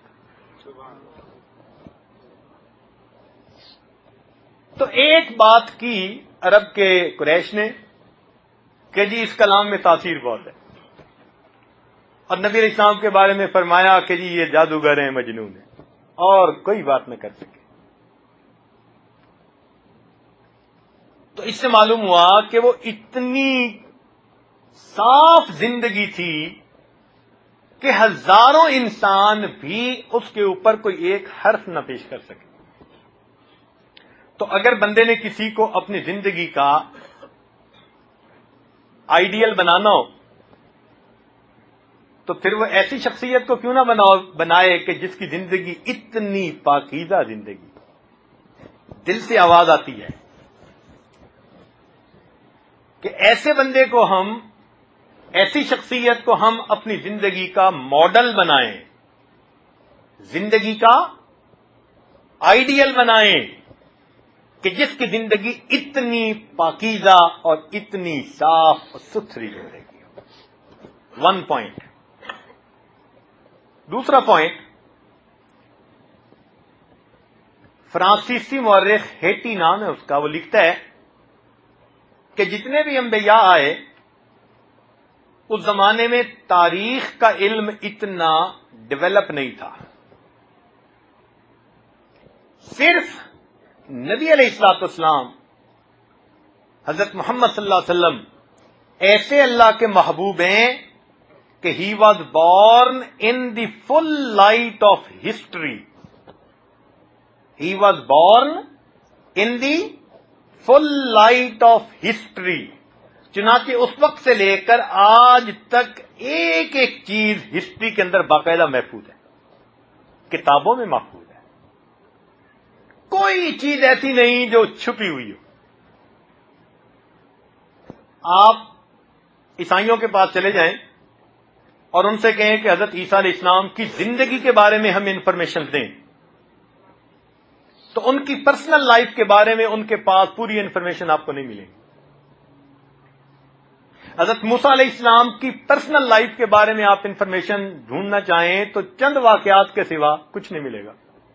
تو ایک بات کی عرب کے قریش نے کہ جی اس کلام میں تاثیر بہت ہے. اور نبی علیہ السلام کے بارے میں فرمایا کہ جی یہ جادوگر ہیں، مجنون ہیں، اور کوئی بات نہ کر سکے. تو اس سے معلوم ہوا کہ وہ اتنی صاف زندگی تھی کہ ہزاروں انسان بھی اس کے اوپر کوئی ایک حرف نہ پیش کر سکے. تو اگر بندے نے کسی کو اپنی زندگی کا آئیڈیل بنانا ہو تو پھر وہ ایسی شخصیت کو کیوں نہ بنائے کہ جس کی زندگی اتنی پاکیزہ زندگی، دل سے آواز آتی ہے کہ ایسے بندے کو ہم، ایسی شخصیت کو ہم اپنی زندگی کا ماڈل بنائیں، زندگی کا آئیڈیل بنائیں کہ جس کی زندگی اتنی پاکیزہ اور اتنی صاف اور ستھری زندگی ہو. 1 پوائنٹ. دوسرا پوائنٹ، فرانسیسی مورخ ہیٹی نام ہے اس کا، وہ لکھتا ہے کہ جتنے بھی انبیاء آئے اس زمانے میں تاریخ کا علم اتنا ڈیولپ نہیں تھا. صرف نبی علیہ الصلوۃ والسلام، حضرت محمد صلی اللہ علیہ وسلم ایسے اللہ کے محبوب ہیں کہ he was born in the full light of history. He was born in the full light of history. چنانچہ اس وقت سے لے کر آج تک ایک ایک چیز ہسٹری کے اندر باقاعدہ محفوظ ہے، کتابوں میں محفوظ ہے. کوئی چیز ایسی نہیں جو چھپی ہوئی ہو. آپ عیسائیوں کے پاس چلے جائیں اور ان سے کہیں کہ حضرت عیسیٰ علیہ السلام کی زندگی کے بارے میں ہمیں انفارمیشن دیں، تو ان کی پرسنل لائف کے بارے میں ان کے پاس پوری انفارمیشن آپ کو نہیں ملے گی. حضرت موسیٰ علیہ السلام کی پرسنل لائف کے بارے میں آپ انفارمیشن ڈھونڈنا چاہیں تو چند واقعات کے سوا کچھ نہیں ملے گا.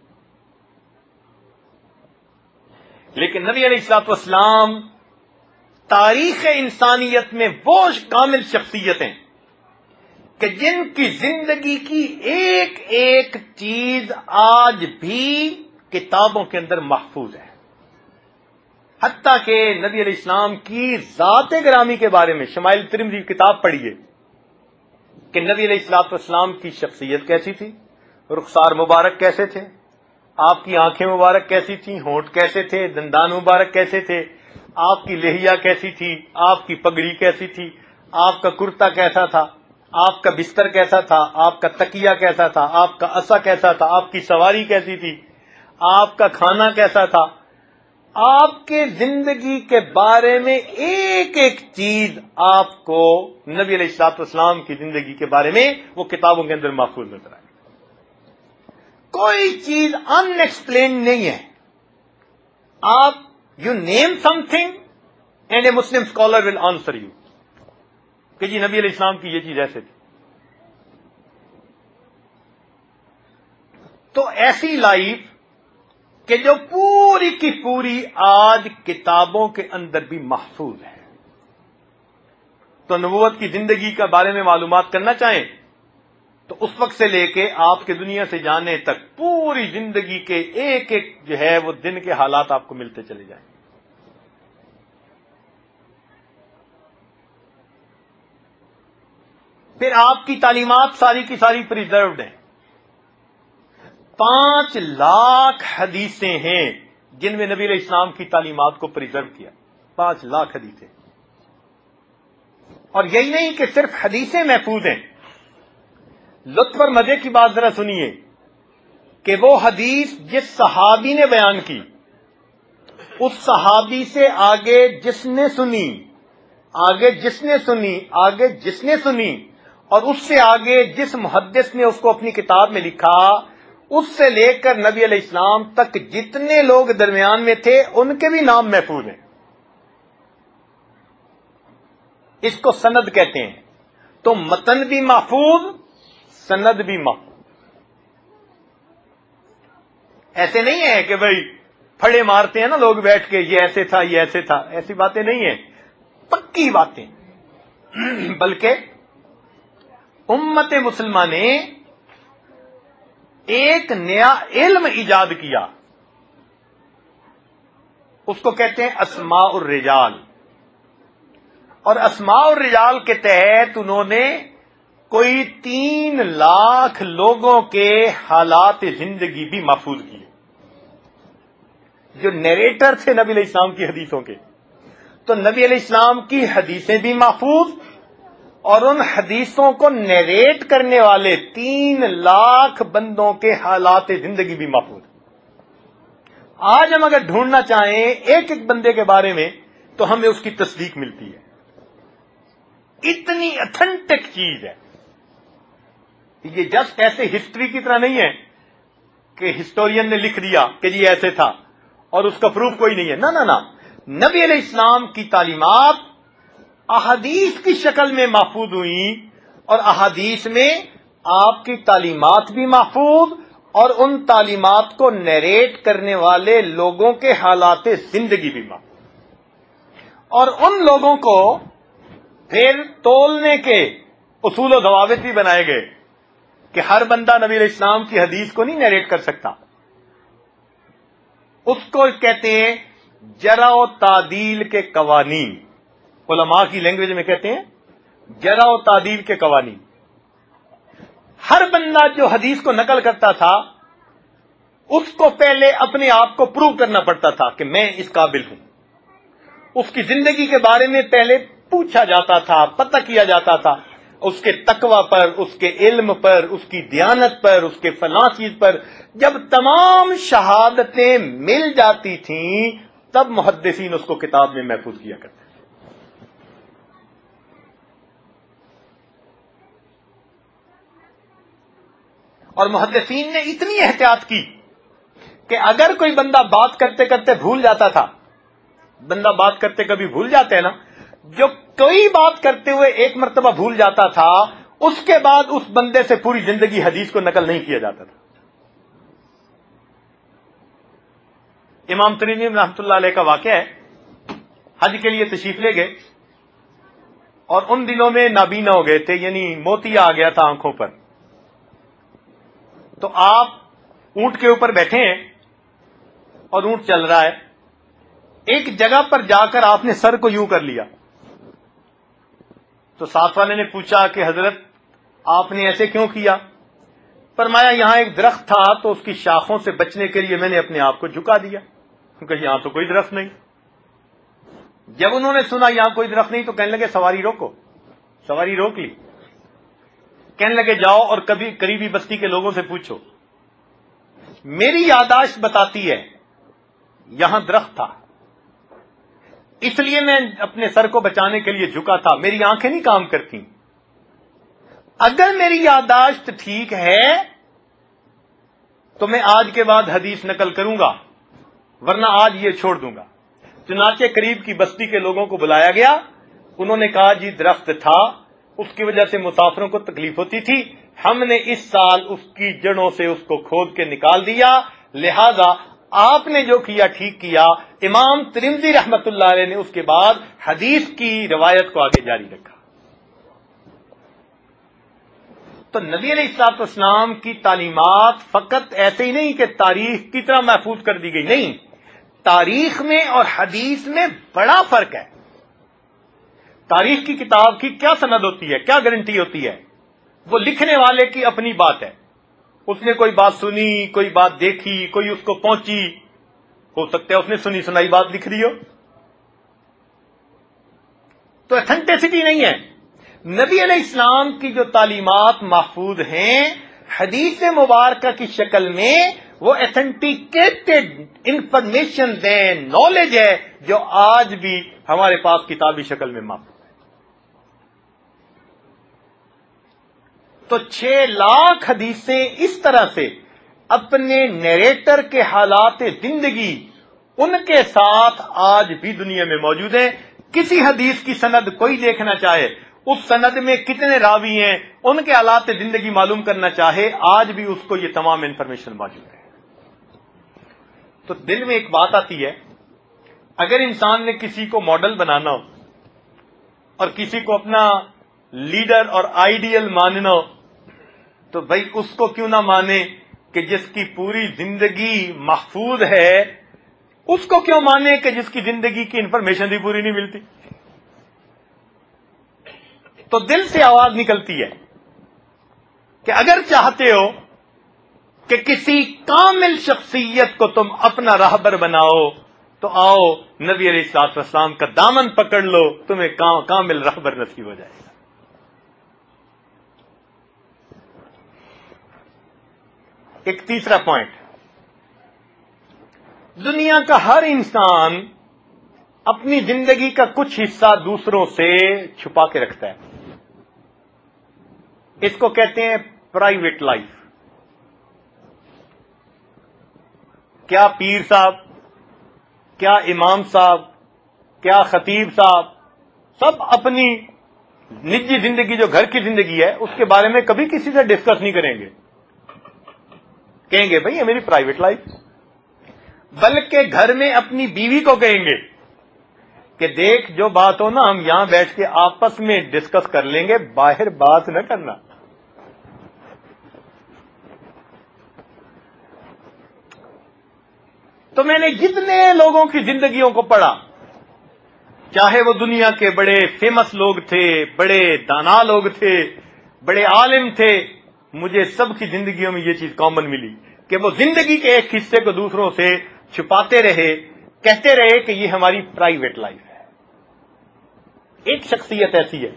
لیکن نبی علیہ الصلوۃ والسلام تاریخ انسانیت میں وہ کامل شخصیتیں کہ جن کی زندگی کی ایک ایک چیز آج بھی کتابوں کے اندر محفوظ ہے. حتیٰ کہ نبی علیہ السلام کی ذات گرامی کے بارے میں شمائل ترمذی کتاب پڑھیے کہ نبی علیہ الصلوۃ والسلام کی شخصیت کیسی تھی، رخسار مبارک کیسے تھے، آپ کی آنکھیں مبارک کیسی تھیں، ہونٹ کیسے تھے، دندان مبارک کیسے تھے، آپ کی لحیہ کیسی تھی، آپ کی پگڑی کیسی تھی، آپ کا کرتا کیسا تھا، آپ کا بستر کیسا تھا، آپ کا تکیہ کیسا تھا، آپ کا عصا کیسا تھا، آپ کی سواری کیسی تھی، آپ کا کھانا کیسا تھا. آپ کے زندگی کے بارے میں ایک ایک چیز آپ کو نبی علیہ الصلوۃ والسلام کی زندگی کے بارے میں وہ کتابوں کے اندر محفوظ نظر آئے. کوئی چیز ان ایکسپلینڈ نہیں ہے. آپ you name something and a Muslim scholar will answer you کہ جی نبی علیہ السلام کی یہ چیز ایسے تھی. تو ایسی لائف کہ جو پوری کی پوری آج کتابوں کے اندر بھی محفوظ ہے. تو نبوت کی زندگی کے بارے میں معلومات کرنا چاہیں تو اس وقت سے لے کے آپ کے دنیا سے جانے تک پوری زندگی کے ایک ایک جو ہے وہ دن کے حالات آپ کو ملتے چلے جائیں. پھر آپ کی تعلیمات ساری کی ساری پریزروڈ ہیں. 5 لاکھ حدیثیں ہیں جن میں نبی علیہ السلام کی تعلیمات کو پریزرو کیا. 5 لاکھ حدیثیں. اور یہی نہیں کہ صرف حدیثیں محفوظ ہیں. لطف اور مزے کی بات ذرا سنیے کہ وہ حدیث جس صحابی نے بیان کی، اس صحابی سے آگے جس نے سنی، آگے جس نے سنی، آگے جس نے سنی، اور اس سے آگے جس محدث نے اس کو اپنی کتاب میں لکھا، اس سے لے کر نبی علیہ السلام تک جتنے لوگ درمیان میں تھے ان کے بھی نام محفوظ ہیں. اس کو سند کہتے ہیں. تو متن بھی محفوظ، سند بھی محفوظ. ایسے نہیں ہے کہ بھائی پھڑے مارتے ہیں نا لوگ بیٹھ کے یہ ایسے تھا یہ ایسے تھا، ایسی باتیں نہیں ہیں، پکی باتیں. بلکہ امت مسلمہ نے ایک نیا علم ایجاد کیا، اس کو کہتے ہیں اسماء الرجال، اور اسماء الرجال کے تحت انہوں نے کوئی 3 لاکھ لوگوں کے حالات زندگی بھی محفوظ کیے، جو نیریٹر تھے نبی علیہ السلام کی حدیثوں کے، تو نبی علیہ السلام کی حدیثیں بھی محفوظ اور ان حدیثوں کو نیریٹ کرنے والے 3 لاکھ بندوں کے حالات زندگی بھی محفوظ۔ آج ہم اگر ڈھونڈنا چاہیں ایک ایک بندے کے بارے میں تو ہمیں اس کی تصدیق ملتی ہے، اتنی اتھینٹک چیز ہے۔ یہ جسٹ ایسے ہسٹری کی طرح نہیں ہے کہ ہسٹورین نے لکھ دیا کہ جی ایسے تھا اور اس کا پروف کوئی نہیں ہے، نہ نبی علیہ السلام کی تعلیمات احادیث کی شکل میں محفوظ ہوئی، اور احادیث میں آپ کی تعلیمات بھی محفوظ اور ان تعلیمات کو نیریٹ کرنے والے لوگوں کے حالات زندگی بھی محفوظ، اور ان لوگوں کو پھر تولنے کے اصول و ضوابط بھی بنائے گئے کہ ہر بندہ نبی علیہ السلام کی حدیث کو نہیں نیریٹ کر سکتا۔ اس کو کہتے ہیں جرح و تعدیل کے قوانین، علماء کی لینگویج میں کہتے ہیں جرح و تعدیل کے قوانین۔ ہر بندہ جو حدیث کو نقل کرتا تھا اس کو پہلے اپنے آپ کو پروو کرنا پڑتا تھا کہ میں اس قابل ہوں، اس کی زندگی کے بارے میں پہلے پوچھا جاتا تھا، پتہ کیا جاتا تھا، اس کے تقوی پر، اس کے علم پر، اس کی دیانت پر، اس کے فلاں چیز پر۔ جب تمام شہادتیں مل جاتی تھیں تب محدثین اس کو کتاب میں محفوظ کیا کرتے تھے۔ اور محدثین نے اتنی احتیاط کی کہ اگر کوئی بندہ بات کرتے کرتے بھول جاتا تھا، بندہ بات کرتے کبھی بھول جاتے ہیں نا، جو کوئی بات کرتے ہوئے ایک مرتبہ بھول جاتا تھا اس کے بعد اس بندے سے پوری زندگی حدیث کو نقل نہیں کیا جاتا تھا۔ امام ترمذی رحمۃ اللہ علیہ کا واقعہ ہے، حج کے لیے تشریف لے گئے اور ان دنوں میں نابینا ہو گئے تھے، یعنی موتیا آ گیا تھا آنکھوں پر۔ تو آپ اونٹ کے اوپر بیٹھے ہیں اور اونٹ چل رہا ہے، ایک جگہ پر جا کر آپ نے سر کو یوں کر لیا، تو ساتھ والے نے پوچھا کہ حضرت آپ نے ایسے کیوں کیا؟ فرمایا یہاں ایک درخت تھا تو اس کی شاخوں سے بچنے کے لیے میں نے اپنے آپ کو جھکا دیا، کیونکہ یہاں تو کوئی درخت نہیں۔ جب انہوں نے سنا یہاں کوئی درخت نہیں تو کہنے لگے سواری روکو، سواری روک لی، کہنے لگے جاؤ اور کبھی قریبی بستی کے لوگوں سے پوچھو۔ میری یادداشت بتاتی ہے یہاں درخت تھا، اس لیے میں اپنے سر کو بچانے کے لیے جھکا تھا، میری آنکھیں نہیں کام کرتی۔ اگر میری یادداشت ٹھیک ہے تو میں آج کے بعد حدیث نقل کروں گا، ورنہ آج یہ چھوڑ دوں گا۔ چنانچہ قریب کی بستی کے لوگوں کو بلایا گیا، انہوں نے کہا جی درخت تھا، اس کی وجہ سے مسافروں کو تکلیف ہوتی تھی، ہم نے اس سال اس کی جڑوں سے اس کو کھود کے نکال دیا، لہذا آپ نے جو کیا ٹھیک کیا۔ امام ترمذی رحمت اللہ علیہ نے اس کے بعد حدیث کی روایت کو آگے جاری رکھا۔ تو نبی علیہ الصلوۃ والسلام کی تعلیمات فقط ایسے ہی نہیں کہ تاریخ کی طرح محفوظ کر دی گئی، نہیں، تاریخ میں اور حدیث میں بڑا فرق ہے۔ تاریخ کی کتاب کی کیا سند ہوتی ہے، کیا گارنٹی ہوتی ہے؟ وہ لکھنے والے کی اپنی بات ہے، اس نے کوئی بات سنی، کوئی بات دیکھی، کوئی اس کو پہنچی، ہو سکتا ہے اس نے سنی سنائی بات لکھ دی ہو، تو ایتھنٹسٹی نہیں ہے۔ نبی علیہ السلام کی جو تعلیمات محفوظ ہیں حدیث مبارکہ کی شکل میں، وہ ایتھنٹیکیٹڈ انفارمیشن ہے، نالج ہے، جو آج بھی ہمارے پاس کتابی شکل میں محفوظ ہے۔ تو 6 لاکھ حدیثیں اس طرح سے اپنے نیریٹر کے حالات زندگی ان کے ساتھ آج بھی دنیا میں موجود ہیں۔ کسی حدیث کی سند کوئی دیکھنا چاہے، اس سند میں کتنے راوی ہیں، ان کے حالات زندگی معلوم کرنا چاہے، آج بھی اس کو یہ تمام انفارمیشن موجود ہے۔ تو دل میں ایک بات آتی ہے، اگر انسان نے کسی کو ماڈل بنانا ہو اور کسی کو اپنا لیڈر اور آئیڈیل ماننا، تو بھائی اس کو کیوں نہ مانے کہ جس کی پوری زندگی محفوظ ہے، اس کو کیوں مانے کہ جس کی زندگی کی انفارمیشن بھی پوری نہیں ملتی؟ تو دل سے آواز نکلتی ہے کہ اگر چاہتے ہو کہ کسی کامل شخصیت کو تم اپنا راہبر بناؤ تو آؤ نبی علیہ الصلوۃ والسلام کا دامن پکڑ لو، تمہیں کامل راہبر نصیب ہو جائے گا۔ ایک تیسرا پوائنٹ، دنیا کا ہر انسان اپنی زندگی کا کچھ حصہ دوسروں سے چھپا کے رکھتا ہے، اس کو کہتے ہیں پرائیویٹ لائف۔ کیا پیر صاحب، کیا امام صاحب، کیا خطیب صاحب، سب اپنی نجی زندگی جو گھر کی زندگی ہے اس کے بارے میں کبھی کسی سے ڈسکس نہیں کریں گے، کہیں گے بھئی یہ میری پرائیویٹ لائف، بلکہ گھر میں اپنی بیوی کو کہیں گے کہ دیکھ جو بات ہو نا ہم یہاں بیٹھ کے آپس میں ڈسکس کر لیں گے، باہر بات نہ کرنا۔ تو میں نے جتنے لوگوں کی زندگیوں کو پڑھا، چاہے وہ دنیا کے بڑے فیمس لوگ تھے، بڑے دانا لوگ تھے، بڑے عالم تھے، مجھے سب کی زندگیوں میں یہ چیز کامن ملی کہ وہ زندگی کے ایک حصے کو دوسروں سے چھپاتے رہے، کہتے رہے کہ یہ ہماری پرائیویٹ لائف ہے۔ ایک شخصیت ایسی ہے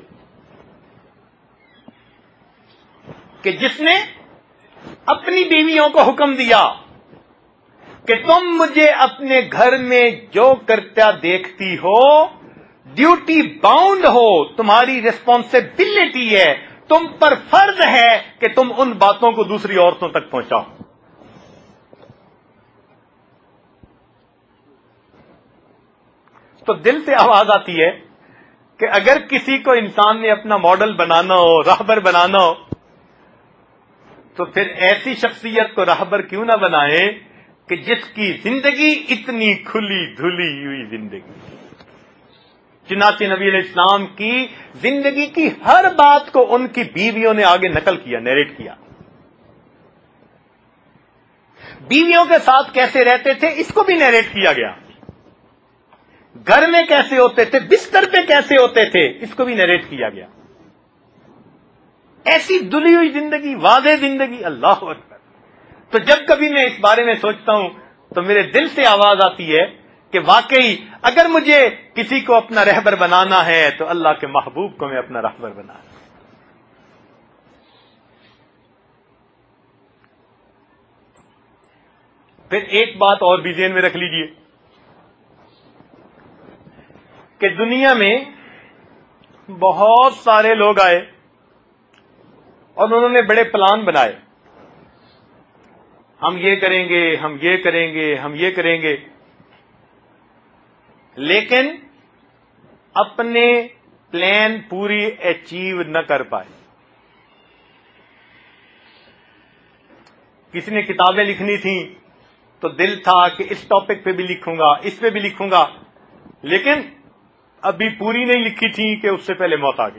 کہ جس نے اپنی بیویوں کو حکم دیا کہ تم مجھے اپنے گھر میں جو کرتا دیکھتی ہو، ڈیوٹی باؤنڈ ہو، تمہاری ریسپانسبلٹی ہے، تم پر فرض ہے کہ تم ان باتوں کو دوسری عورتوں تک پہنچاؤ۔ تو دل سے آواز آتی ہے کہ اگر کسی کو انسان نے اپنا ماڈل بنانا ہو، راہبر بنانا ہو، تو پھر ایسی شخصیت کو راہبر کیوں نہ بنائے کہ جس کی زندگی اتنی کھلی دھلی ہوئی زندگی۔ چنانچہ نبی علیہ السلام کی زندگی کی ہر بات کو ان کی بیویوں نے آگے نقل کیا، نیریٹ کیا۔ بیویوں کے ساتھ کیسے رہتے تھے اس کو بھی نیریٹ کیا گیا، گھر میں کیسے ہوتے تھے، بستر پہ کیسے ہوتے تھے اس کو بھی نیریٹ کیا گیا۔ ایسی دھلی ہوئی زندگی، واضح زندگی، اللہ اکبر۔ تو جب کبھی میں اس بارے میں سوچتا ہوں تو میرے دل سے آواز آتی ہے کہ واقعی اگر مجھے کسی کو اپنا رہبر بنانا ہے تو اللہ کے محبوب کو میں اپنا رہبر بنانا۔ پھر ایک بات اور بھی ذہن میں رکھ لیجئے کہ دنیا میں بہت سارے لوگ آئے اور انہوں نے بڑے پلان بنائے، ہم یہ کریں گے، ہم یہ کریں گے، ہم یہ کریں گے، لیکن اپنے پلان پوری اچیو نہ کر پائے۔ کسی نے کتابیں لکھنی تھیں تو دل تھا کہ اس ٹاپک پہ بھی لکھوں گا، اس پہ بھی لکھوں گا، لیکن ابھی پوری نہیں لکھی تھی کہ اس سے پہلے موت آ گئی۔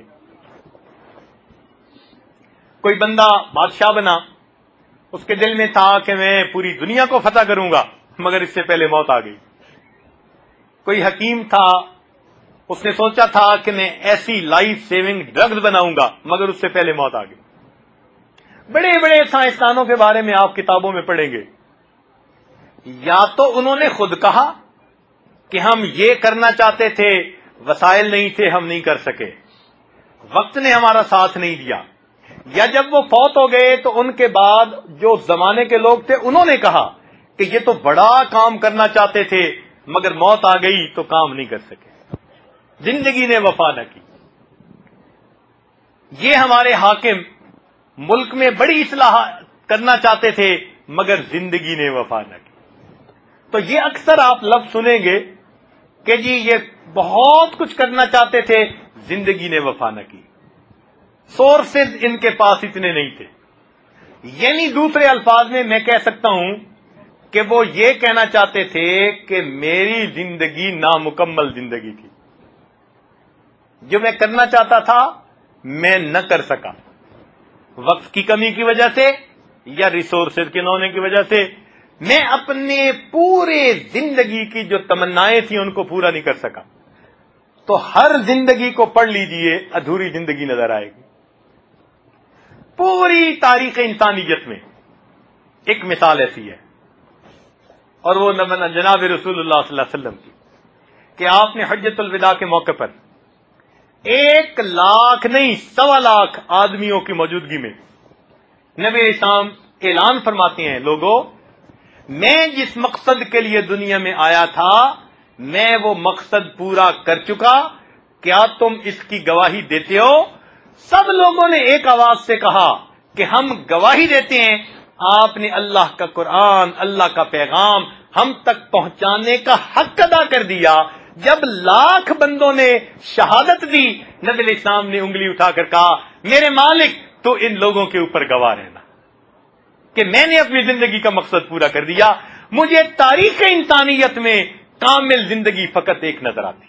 کوئی بندہ بادشاہ بنا، اس کے دل میں تھا کہ میں پوری دنیا کو فتح کروں گا، مگر اس سے پہلے موت آ گئی۔ کوئی حکیم تھا، اس نے سوچا تھا کہ میں ایسی لائف سیونگ ڈرگز بناؤں گا، مگر اس سے پہلے موت آ گئی۔ بڑے بڑے سائنسدانوں کے بارے میں آپ کتابوں میں پڑھیں گے، یا تو انہوں نے خود کہا کہ ہم یہ کرنا چاہتے تھے، وسائل نہیں تھے، ہم نہیں کر سکے، وقت نے ہمارا ساتھ نہیں دیا، یا جب وہ فوت ہو گئے تو ان کے بعد جو زمانے کے لوگ تھے انہوں نے کہا کہ یہ تو بڑا کام کرنا چاہتے تھے مگر موت آ گئی تو کام نہیں کر سکے، زندگی نے وفا نہ کی۔ یہ ہمارے حاکم ملک میں بڑی اصلاح کرنا چاہتے تھے مگر زندگی نے وفا نہ کی۔ تو یہ اکثر آپ لفظ سنیں گے کہ جی یہ بہت کچھ کرنا چاہتے تھے، زندگی نے وفا نہ کی، سورسز ان کے پاس اتنے نہیں تھے۔ یعنی دوسرے الفاظ میں میں کہہ سکتا ہوں کہ وہ یہ کہنا چاہتے تھے کہ میری زندگی نامکمل زندگی تھی، جو میں کرنا چاہتا تھا میں نہ کر سکا، وقت کی کمی کی وجہ سے یا ریسورسز کے نہ ہونے کی وجہ سے، میں اپنے پورے زندگی کی جو تمنائیں تھیں ان کو پورا نہیں کر سکا، تو ہر زندگی کو پڑھ لیجئے، ادھوری زندگی نظر آئے گی۔ پوری تاریخ انسانیت میں ایک مثال ایسی ہے، اور وہ جناب رسول اللہ صلی اللہ علیہ وسلم کی، کہ آپ نے حجۃ الوداع کے موقع پر 1 لاکھ نہیں 1.25 لاکھ آدمیوں کی موجودگی میں نبی اسلام اعلان فرماتے ہیں، لوگوں میں جس مقصد کے لیے دنیا میں آیا تھا میں وہ مقصد پورا کر چکا، کیا تم اس کی گواہی دیتے ہو؟ سب لوگوں نے ایک آواز سے کہا کہ ہم گواہی دیتے ہیں۔ آپ نے اللہ کا قرآن، اللہ کا پیغام ہم تک پہنچانے کا حق ادا کر دیا۔ جب 1 لاکھ بندوں نے شہادت دی، نبی علیہ السلام نے انگلی اٹھا کر کہا، میرے مالک تو ان لوگوں کے اوپر گواہ رہنا کہ میں نے اپنی زندگی کا مقصد پورا کر دیا۔ مجھے تاریخ انسانیت میں کامل زندگی فقط ایک نظر آتی ہے۔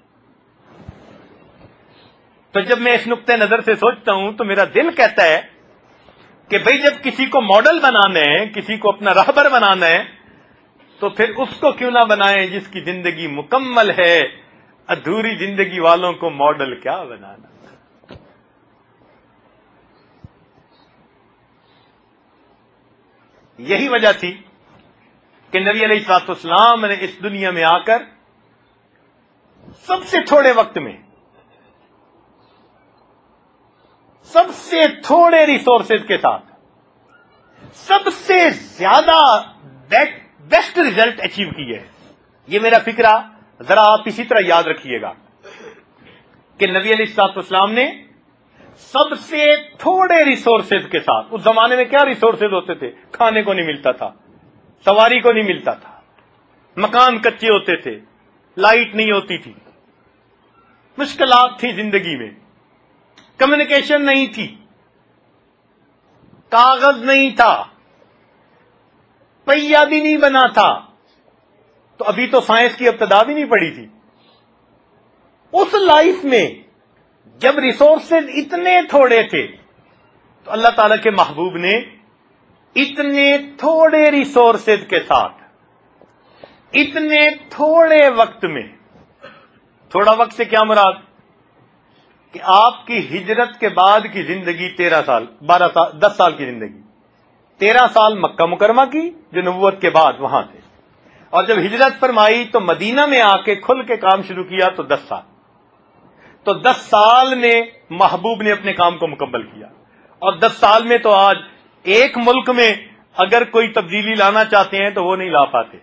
تو جب میں اس نقطۂ نظر سے سوچتا ہوں تو میرا دل کہتا ہے کہ بھئی جب کسی کو ماڈل بنانا ہے، کسی کو اپنا راہبر بنانا ہے، تو پھر اس کو کیوں نہ بنائیں جس کی زندگی مکمل ہے؟ ادھوری زندگی والوں کو ماڈل کیا بنانا؟ یہی وجہ تھی کہ نبی علیہ الصلوۃ والسلام نے اس دنیا میں آ کر سب سے تھوڑے وقت میں سب سے تھوڑے ریسورسز کے ساتھ سب سے زیادہ بیسٹ ریزلٹ اچیو کیے ہیں۔ یہ میرا فکرہ ذرا آپ اسی طرح یاد رکھیے گا کہ نبی علیہ الصلوۃ والسلام نے سب سے تھوڑے ریسورسز کے ساتھ، اس زمانے میں کیا ریسورسز ہوتے تھے؟ کھانے کو نہیں ملتا تھا، سواری کو نہیں ملتا تھا، مکان کچے ہوتے تھے، لائٹ نہیں ہوتی تھی، مشکلات تھی زندگی میں، کمیونیکیشن نہیں تھی، کاغذ نہیں تھا، پہیا بھی نہیں بنا تھا، تو ابھی تو سائنس کی ابتدا بھی نہیں پڑی تھی۔ اس لائف میں جب ریسورسز اتنے تھوڑے تھے تو اللہ تعالی کے محبوب نے اتنے تھوڑے ریسورسز کے ساتھ اتنے تھوڑے وقت میں، تھوڑا وقت سے کیا مراد؟ کہ آپ کی ہجرت کے بعد کی زندگی 13 سال 10 سال کی زندگی، 13 سال مکہ مکرمہ کی جو نبوت کے بعد وہاں تھے، اور جب ہجرت فرمائی تو مدینہ میں آ کے کھل کے کام شروع کیا تو 10 سال، تو 10 سال میں محبوب نے اپنے کام کو مکمل کیا۔ اور 10 سال میں تو آج ایک ملک میں اگر کوئی تبدیلی لانا چاہتے ہیں تو وہ نہیں لا پاتے،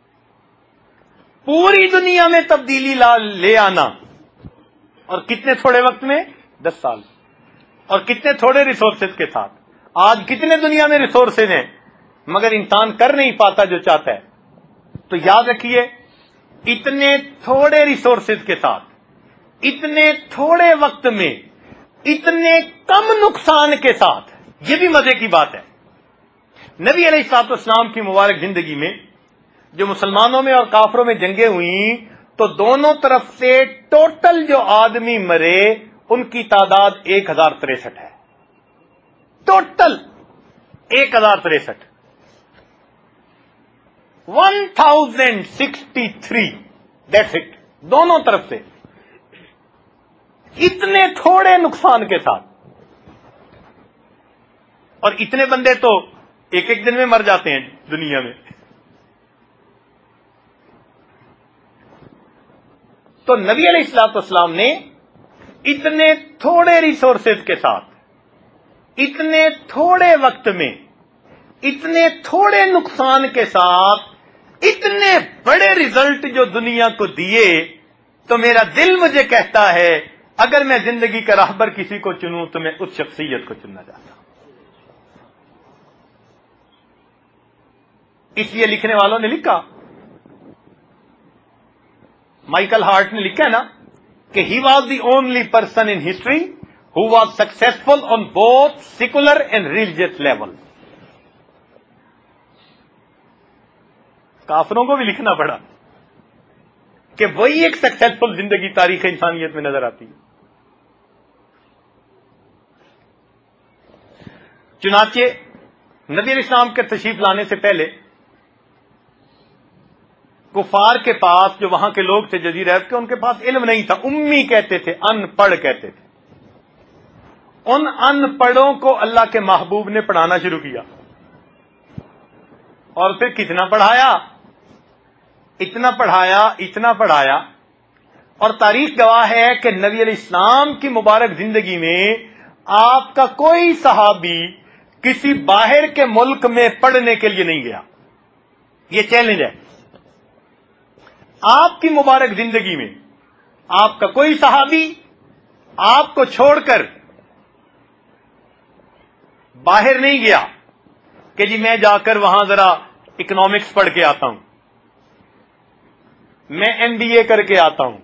پوری دنیا میں تبدیلی لے آنا، اور کتنے تھوڑے وقت میں؟ 10 سال، اور کتنے تھوڑے ریسورسز کے ساتھ۔ آج کتنے دنیا میں ریسورسز ہیں مگر انسان کر نہیں پاتا جو چاہتا ہے۔ تو یاد رکھیے، اتنے تھوڑے ریسورسز کے ساتھ اتنے تھوڑے وقت میں اتنے کم نقصان کے ساتھ، یہ بھی مزے کی بات ہے، نبی علیہ الصلوۃ والسلام کی مبارک زندگی میں جو مسلمانوں میں اور کافروں میں جنگیں ہوئیں تو دونوں طرف سے ٹوٹل جو آدمی مرے ان کی تعداد 1063 ہے، ٹوٹل 1063، 1063، دیٹس اٹ، دونوں طرف سے اتنے تھوڑے نقصان کے ساتھ۔ اور اتنے بندے تو ایک ایک دن میں مر جاتے ہیں دنیا میں۔ تو نبی علیہ الصلوۃ والسلام نے اتنے تھوڑے ریسورسز کے ساتھ اتنے تھوڑے وقت میں اتنے تھوڑے نقصان کے ساتھ اتنے بڑے ریزلٹ جو دنیا کو دیے، تو میرا دل مجھے کہتا ہے اگر میں زندگی کا راہبر کسی کو چنوں تو میں اس شخصیت کو چننا چاہتا ہوں۔ اس لیے لکھنے والوں نے لکھا، مائیکل ہارٹ نے لکھا نا کہ he was the only person in history who was successful on both secular and religious level. کافروں کو بھی لکھنا پڑا کہ وہی ایک سکسیسفل زندگی تاریخ انسانیت میں نظر آتی ہے۔ چنانچہ نبی علیہ السلام کے تشریف لانے سے پہلے کفار کے پاس، جو وہاں کے لوگ تھے جزیرہ عرب کے، ان کے پاس علم نہیں تھا، امی کہتے تھے، ان پڑھ کہتے تھے. ان ان پڑھوں کو اللہ کے محبوب نے پڑھانا شروع کیا، اور پھر کتنا پڑھایا، اتنا پڑھایا. اور تاریخ گواہ ہے کہ نبی علیہ السلام کی مبارک زندگی میں آپ کا کوئی صحابی کسی باہر کے ملک میں پڑھنے کے لیے نہیں گیا. یہ چیلنج ہے. آپ کی مبارک زندگی میں آپ کا کوئی صحابی آپ کو چھوڑ کر باہر نہیں گیا کہ جی میں جا کر وہاں ذرا اکنامکس پڑھ کے آتا ہوں، میں MBA کر کے آتا ہوں،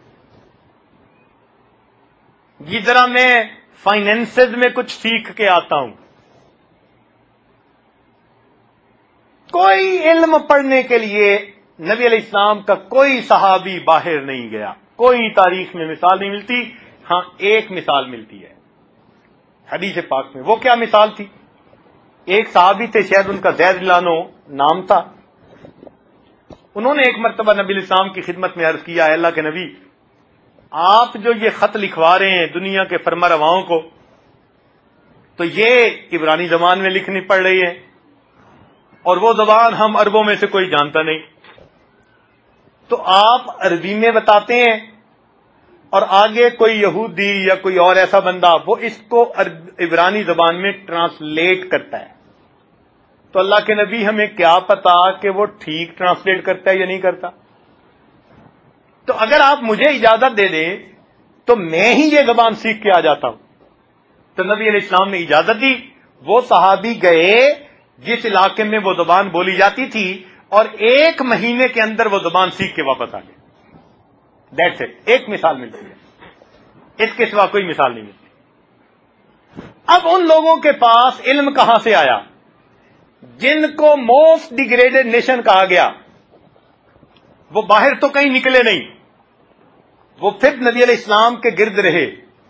یہ ذرا میں فائنینسز میں کچھ سیکھ کے آتا ہوں. کوئی علم پڑھنے کے لیے نبی علیہ السلام کا کوئی صحابی باہر نہیں گیا. کوئی تاریخ میں مثال نہیں ملتی. ہاں ایک مثال ملتی ہے حدیث پاک میں. وہ کیا مثال تھی؟ ایک صحابی تھے، شاید ان کا زید لانو نام تھا. انہوں نے ایک مرتبہ نبی علیہ السلام کی خدمت میں عرض کیا، اے اللہ کے نبی، آپ جو یہ خط لکھوا رہے ہیں دنیا کے فرما رواؤں کو، تو یہ عبرانی زبان میں لکھنی پڑ رہی ہے، اور وہ زبان ہم عربوں میں سے کوئی جانتا نہیں، تو آپ عربی میں بتاتے ہیں اور آگے کوئی یہودی یا کوئی اور ایسا بندہ وہ اس کو عبرانی زبان میں ٹرانسلیٹ کرتا ہے. تو اللہ کے نبی ہمیں کیا پتا کہ وہ ٹھیک ٹرانسلیٹ کرتا ہے یا نہیں کرتا؟ تو اگر آپ مجھے اجازت دے دیں تو میں ہی یہ زبان سیکھ کے آ جاتا ہوں. تو نبی علیہ السلام نے اجازت دی. وہ صحابی گئے جس علاقے میں وہ زبان بولی جاتی تھی، اور 1 مہینے کے اندر وہ زبان سیکھ کے واپس آ گئے. That's it. ایک مثال ملتی ہے، اس کے سوا کوئی مثال نہیں ملتی. اب ان لوگوں کے پاس علم کہاں سے آیا جن کو موسٹ ڈیگریڈڈ نیشن کہا گیا؟ وہ باہر تو کہیں نکلے نہیں، وہ پھر نبی علیہ السلام کے گرد رہے.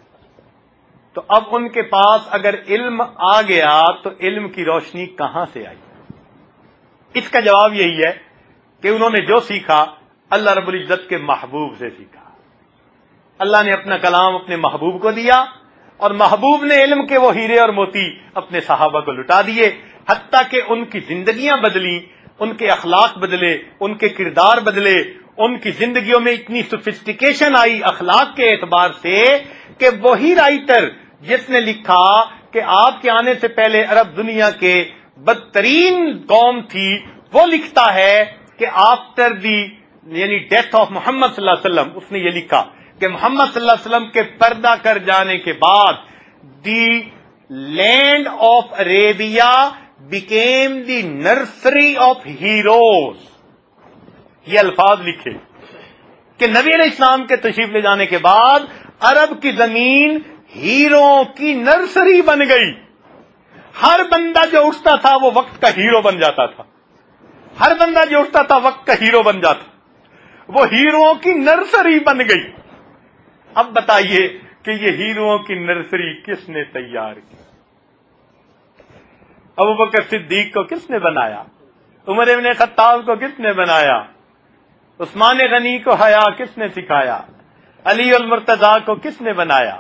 تو اب ان کے پاس اگر علم آ گیا تو علم کی روشنی کہاں سے آئی؟ اس کا جواب یہی ہے کہ انہوں نے جو سیکھا اللہ رب العزت کے محبوب سے سیکھا. اللہ نے اپنا کلام اپنے محبوب کو دیا، اور محبوب نے علم کے وہ ہیرے اور موتی اپنے صحابہ کو لٹا دیے، حتیٰ کہ ان کی زندگیاں بدلیں، ان کے اخلاق بدلے، ان کے کردار بدلے، ان کی زندگیوں میں اتنی سوفسٹیکیشن آئی اخلاق کے اعتبار سے کہ وہی رائٹر جس نے لکھا کہ آپ کے آنے سے پہلے عرب دنیا کے بدترین قوم تھی، وہ لکھتا ہے کہ آفٹر دی یعنی ڈیتھ آف محمد صلی اللہ علیہ وسلم، اس نے یہ لکھا کہ محمد صلی اللہ علیہ وسلم کے پردہ کر جانے کے بعد the land of Arabia became the nursery of heroes. یہ الفاظ لکھے کہ نبی علیہ السلام کے تشریف لے جانے کے بعد عرب کی زمین ہیرو کی نرسری بن گئی. ہر بندہ جو اٹھتا تھا وہ وقت کا ہیرو بن جاتا تھا. ہر بندہ جو اٹھتا تھا وقت کا ہیرو بن جاتا. وہ ہیروؤں کی نرسری بن گئی. اب بتائیے کہ یہ ہیروؤں کی نرسری کس نے تیار کی؟ ابوبکر صدیق کو کس نے بنایا؟ عمر ابن خطاب کو کس نے بنایا؟ عثمان غنی کو حیا کس نے سکھایا؟ علی المرتضیٰ کو کس نے بنایا؟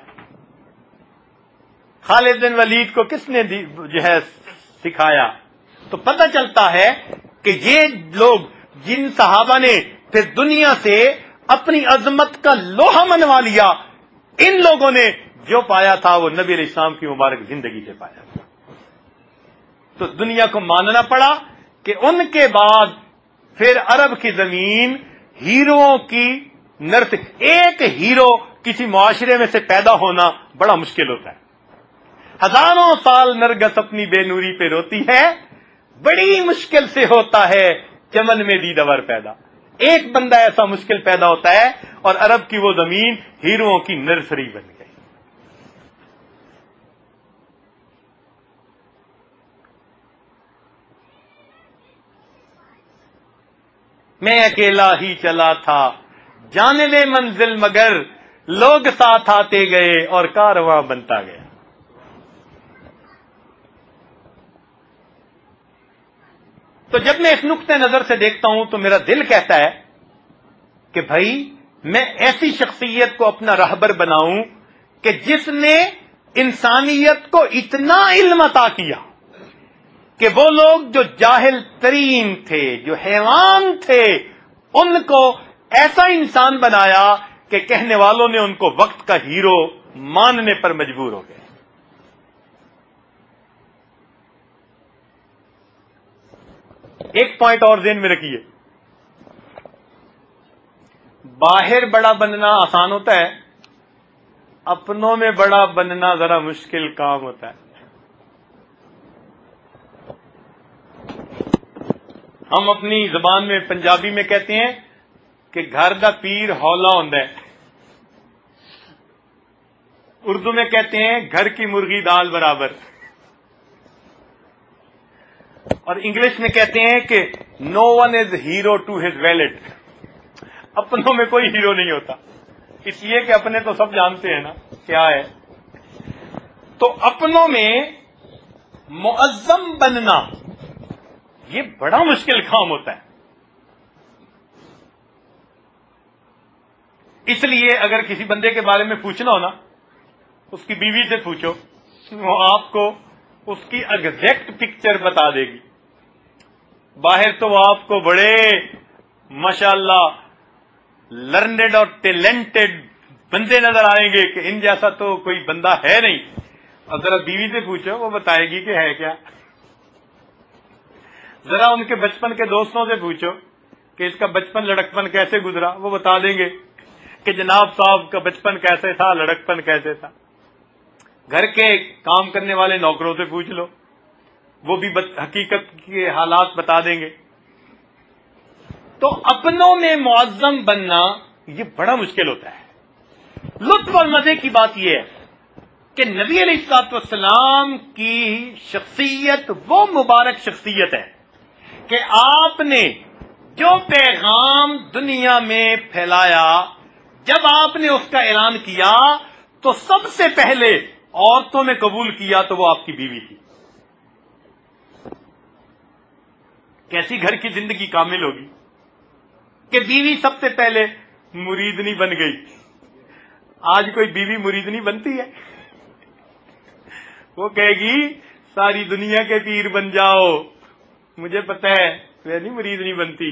خالد بن ولید کو کس نے جو ہے سکھایا؟ تو پتہ چلتا ہے کہ یہ لوگ جن صحابہ نے پھر دنیا سے اپنی عظمت کا لوہا منوا لیا، ان لوگوں نے جو پایا تھا وہ نبی علیہ السلام کی مبارک زندگی سے پایا تھا. تو دنیا کو ماننا پڑا کہ ان کے بعد پھر عرب کی زمین ہیروؤں کی نرسری. ایک ہیرو کسی معاشرے میں سے پیدا ہونا بڑا مشکل ہوتا ہے. ہزاروں سال نرگس اپنی بے نوری پہ روتی ہے، بڑی مشکل سے ہوتا ہے چمن میں دیدور پیدا. ایک بندہ ایسا مشکل پیدا ہوتا ہے، اور عرب کی وہ زمین ہیروؤں کی نرسری بن گئی. میں اکیلا ہی چلا تھا جانب منزل، مگر لوگ ساتھ آتے گئے اور کارواں بنتا گیا. تو جب میں اس نقطۂ نظر سے دیکھتا ہوں تو میرا دل کہتا ہے کہ بھائی میں ایسی شخصیت کو اپنا رہبر بناؤں کہ جس نے انسانیت کو اتنا علم عطا کیا کہ وہ لوگ جو جاہل ترین تھے، جو حیوان تھے، ان کو ایسا انسان بنایا کہ کہنے والوں نے ان کو وقت کا ہیرو ماننے پر مجبور ہو گئے۔ ایک پوائنٹ اور ذہن میں رکھیے، باہر بڑا بننا آسان ہوتا ہے، اپنوں میں بڑا بننا ذرا مشکل کام ہوتا ہے۔ ہم اپنی زبان میں پنجابی میں کہتے ہیں کہ گھر دا پیر ہولا ہوندا ہے، اردو میں کہتے ہیں گھر کی مرغی دال برابر، اور انگلش میں کہتے ہیں کہ no one is hero to his valet. اپنوں میں کوئی ہیرو نہیں ہوتا، اس لیے کہ اپنے تو سب جانتے ہیں نا کیا ہے۔ تو اپنوں میں معظم بننا یہ بڑا مشکل کام ہوتا ہے۔ اس لیے اگر کسی بندے کے بارے میں پوچھنا ہو نا، اس کی بیوی سے پوچھو، وہ آپ کو اس کی ایگزیکٹ پکچر بتا دے گی۔ باہر تو وہ آپ کو بڑے ماشاءاللہ لرنڈ اور ٹیلنٹڈ بندے نظر آئیں گے کہ ان جیسا تو کوئی بندہ ہے نہیں، اور ذرا بیوی سے پوچھو وہ بتائے گی کہ ہے کیا۔ ذرا ان کے بچپن کے دوستوں سے پوچھو کہ اس کا بچپن لڑکپن کیسے گزرا، وہ بتا دیں گے کہ جناب صاحب کا بچپن کیسے تھا، لڑکپن کیسے تھا۔ گھر کے کام کرنے والے نوکروں سے پوچھ لو، وہ بھی حقیقت کے حالات بتا دیں گے۔ تو اپنوں میں معظم بننا یہ بڑا مشکل ہوتا ہے۔ لطف اور مزے کی بات یہ ہے کہ نبی علیہ الصلوۃ والسلام کی شخصیت وہ مبارک شخصیت ہے کہ آپ نے جو پیغام دنیا میں پھیلایا، جب آپ نے اس کا اعلان کیا تو سب سے پہلے عورتوں میں قبول کیا تو وہ آپ کی بیوی تھی۔ کیسی گھر کی زندگی کامل ہوگی کہ بیوی سب سے پہلے مریدنی بن گئی۔ آج کوئی بیوی مریدنی بنتی ہے؟ وہ کہے گی ساری دنیا کے پیر بن جاؤ، مجھے پتہ ہے میں نہیں مریدنی بنتی۔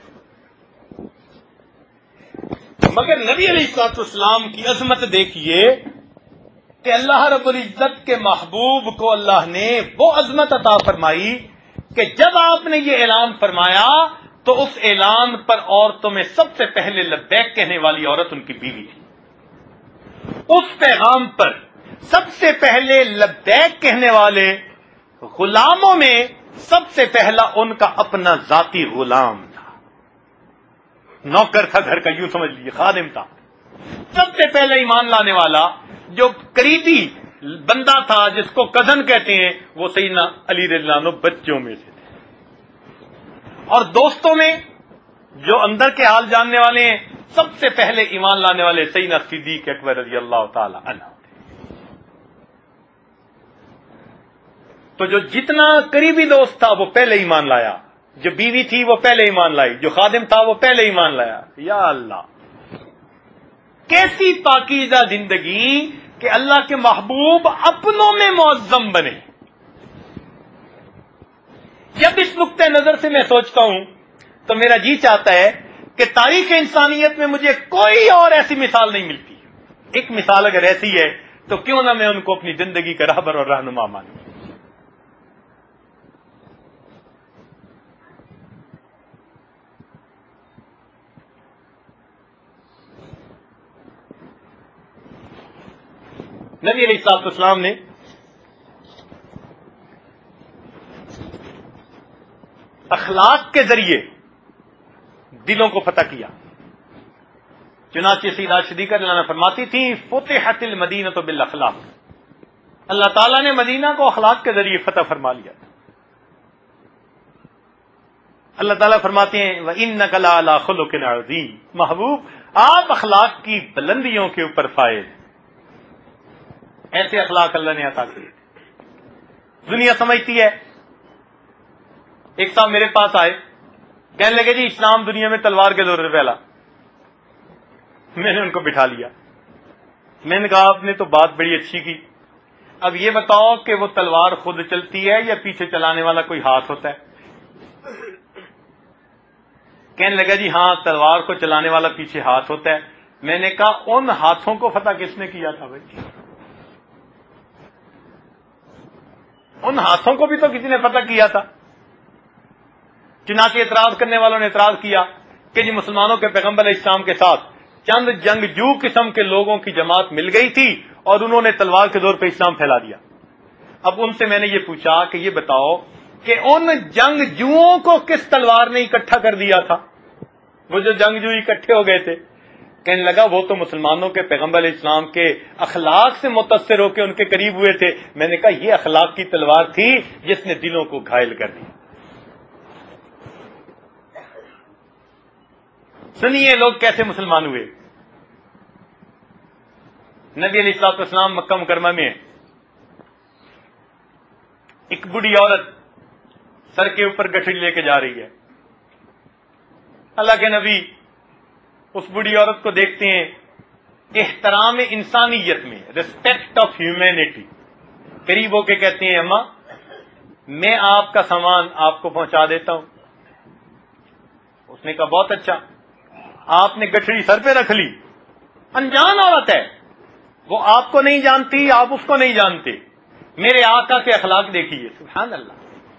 مگر نبی علیہ الصلوۃ والسلام کی عظمت دیکھیے کہ اللہ رب العزت کے محبوب کو اللہ نے وہ عظمت عطا فرمائی کہ جب آپ نے یہ اعلان فرمایا تو اس اعلان پر عورتوں میں سب سے پہلے لبیک کہنے والی عورت ان کی بیوی تھی۔ اس پیغام پر سب سے پہلے لبیک کہنے والے غلاموں میں سب سے پہلا ان کا اپنا ذاتی غلام تھا، نوکر تھا گھر کا، یوں سمجھ لیجیے خادم تھا۔ سب سے پہلے ایمان لانے والا جو قریبی بندہ تھا، جس کو کزن کہتے ہیں، وہ سیدنا علی رضی اللہ عنہ بچوں میں سے تھے۔ اور دوستوں میں جو اندر کے حال جاننے والے ہیں، سب سے پہلے ایمان لانے والے سیدنا صدیق اکبر رضی اللہ تعالی عنہ۔ تو جو جتنا قریبی دوست تھا وہ پہلے ایمان لایا، جو بیوی تھی وہ پہلے ایمان لائی، جو خادم تھا وہ پہلے ایمان لایا۔ یا اللہ، کیسی پاکیزہ زندگی کہ اللہ کے محبوب اپنوں میں معظم بنے۔ جب اس نقطۂ نظر سے میں سوچتا ہوں تو میرا جی چاہتا ہے کہ تاریخ انسانیت میں مجھے کوئی اور ایسی مثال نہیں ملتی۔ ایک مثال اگر ایسی ہے تو کیوں نہ میں ان کو اپنی زندگی کا رہبر اور رہنما مانوں۔ نبی علیہ الصلوۃ والسلام نے اخلاق کے ذریعے دلوں کو فتح کیا۔ چنانچہ سیدہ صدیقہ رضی اللہ عنہا فرماتی تھی فتحت المدینہ بالاخلاق، اللہ تعالیٰ نے مدینہ کو اخلاق کے ذریعے فتح فرما لیا۔ اللہ تعالیٰ فرماتے ہیں وَإِنَّكَ لَعَلَىٰ خُلُقٍ عَظِيمٍ، محبوب آپ اخلاق کی بلندیوں کے اوپر فائز۔ ایسے اخلاق اللہ نے عطا کیے۔ دنیا سمجھتی ہے ایک صاحب میرے پاس آئے، کہنے لگے جی اسلام دنیا میں تلوار کے دور سے پھیلا۔ میں نے ان کو بٹھا لیا، میں نے کہا آپ نے تو بات بڑی اچھی کی، اب یہ بتاؤ کہ وہ تلوار خود چلتی ہے یا پیچھے چلانے والا کوئی ہاتھ ہوتا ہے؟ کہنے لگا جی ہاں تلوار کو چلانے والا پیچھے ہاتھ ہوتا ہے۔ میں نے کہا ان ہاتھوں کو فتح کس نے کیا تھا بھائی؟ ان ہاتھوں کو بھی تو کسی نے فتح کیا تھا۔ چنانچہ اعتراض کرنے والوں نے اعتراض کیا کہ جی مسلمانوں کے پیغمبر علیہ السلام کے ساتھ چند جنگجو قسم کے لوگوں کی جماعت مل گئی تھی اور انہوں نے تلوار کے دور پہ اسلام پھیلا دیا۔ اب ان سے میں نے یہ پوچھا کہ یہ بتاؤ کہ ان جنگجوؤں کو کس تلوار نے اکٹھا کر دیا تھا؟ وہ جو جنگجو اکٹھے ہو گئے تھے، کہنے لگا وہ تو مسلمانوں کے پیغمبر علیہ السلام کے اخلاق سے متاثر ہو کے ان کے قریب ہوئے تھے۔ میں نے کہا یہ اخلاق کی تلوار تھی جس نے دلوں کو گھائل کر دیا۔ سنیے لوگ کیسے مسلمان ہوئے۔ نبی علیہ الصلوۃ والسلام مکہ مکرمہ میں ایک بوڑھی عورت سر کے اوپر گٹھڑی لے کے جا رہی ہے۔ اللہ کے نبی اس بوڑھی عورت کو دیکھتے ہیں، احترام انسانیت میں، ریسپیکٹ آف ہیومینٹی، قریب ہو کے کہتے ہیں اماں میں آپ کا سامان آپ کو پہنچا دیتا ہوں۔ اس نے کہا بہت اچھا۔ آپ نے گٹھڑی سر پہ رکھ لی، انجان عورت ہے، وہ آپ کو نہیں جانتی، آپ اس کو نہیں جانتے، میرے آقا کے اخلاق دیکھیے، سبحان اللہ۔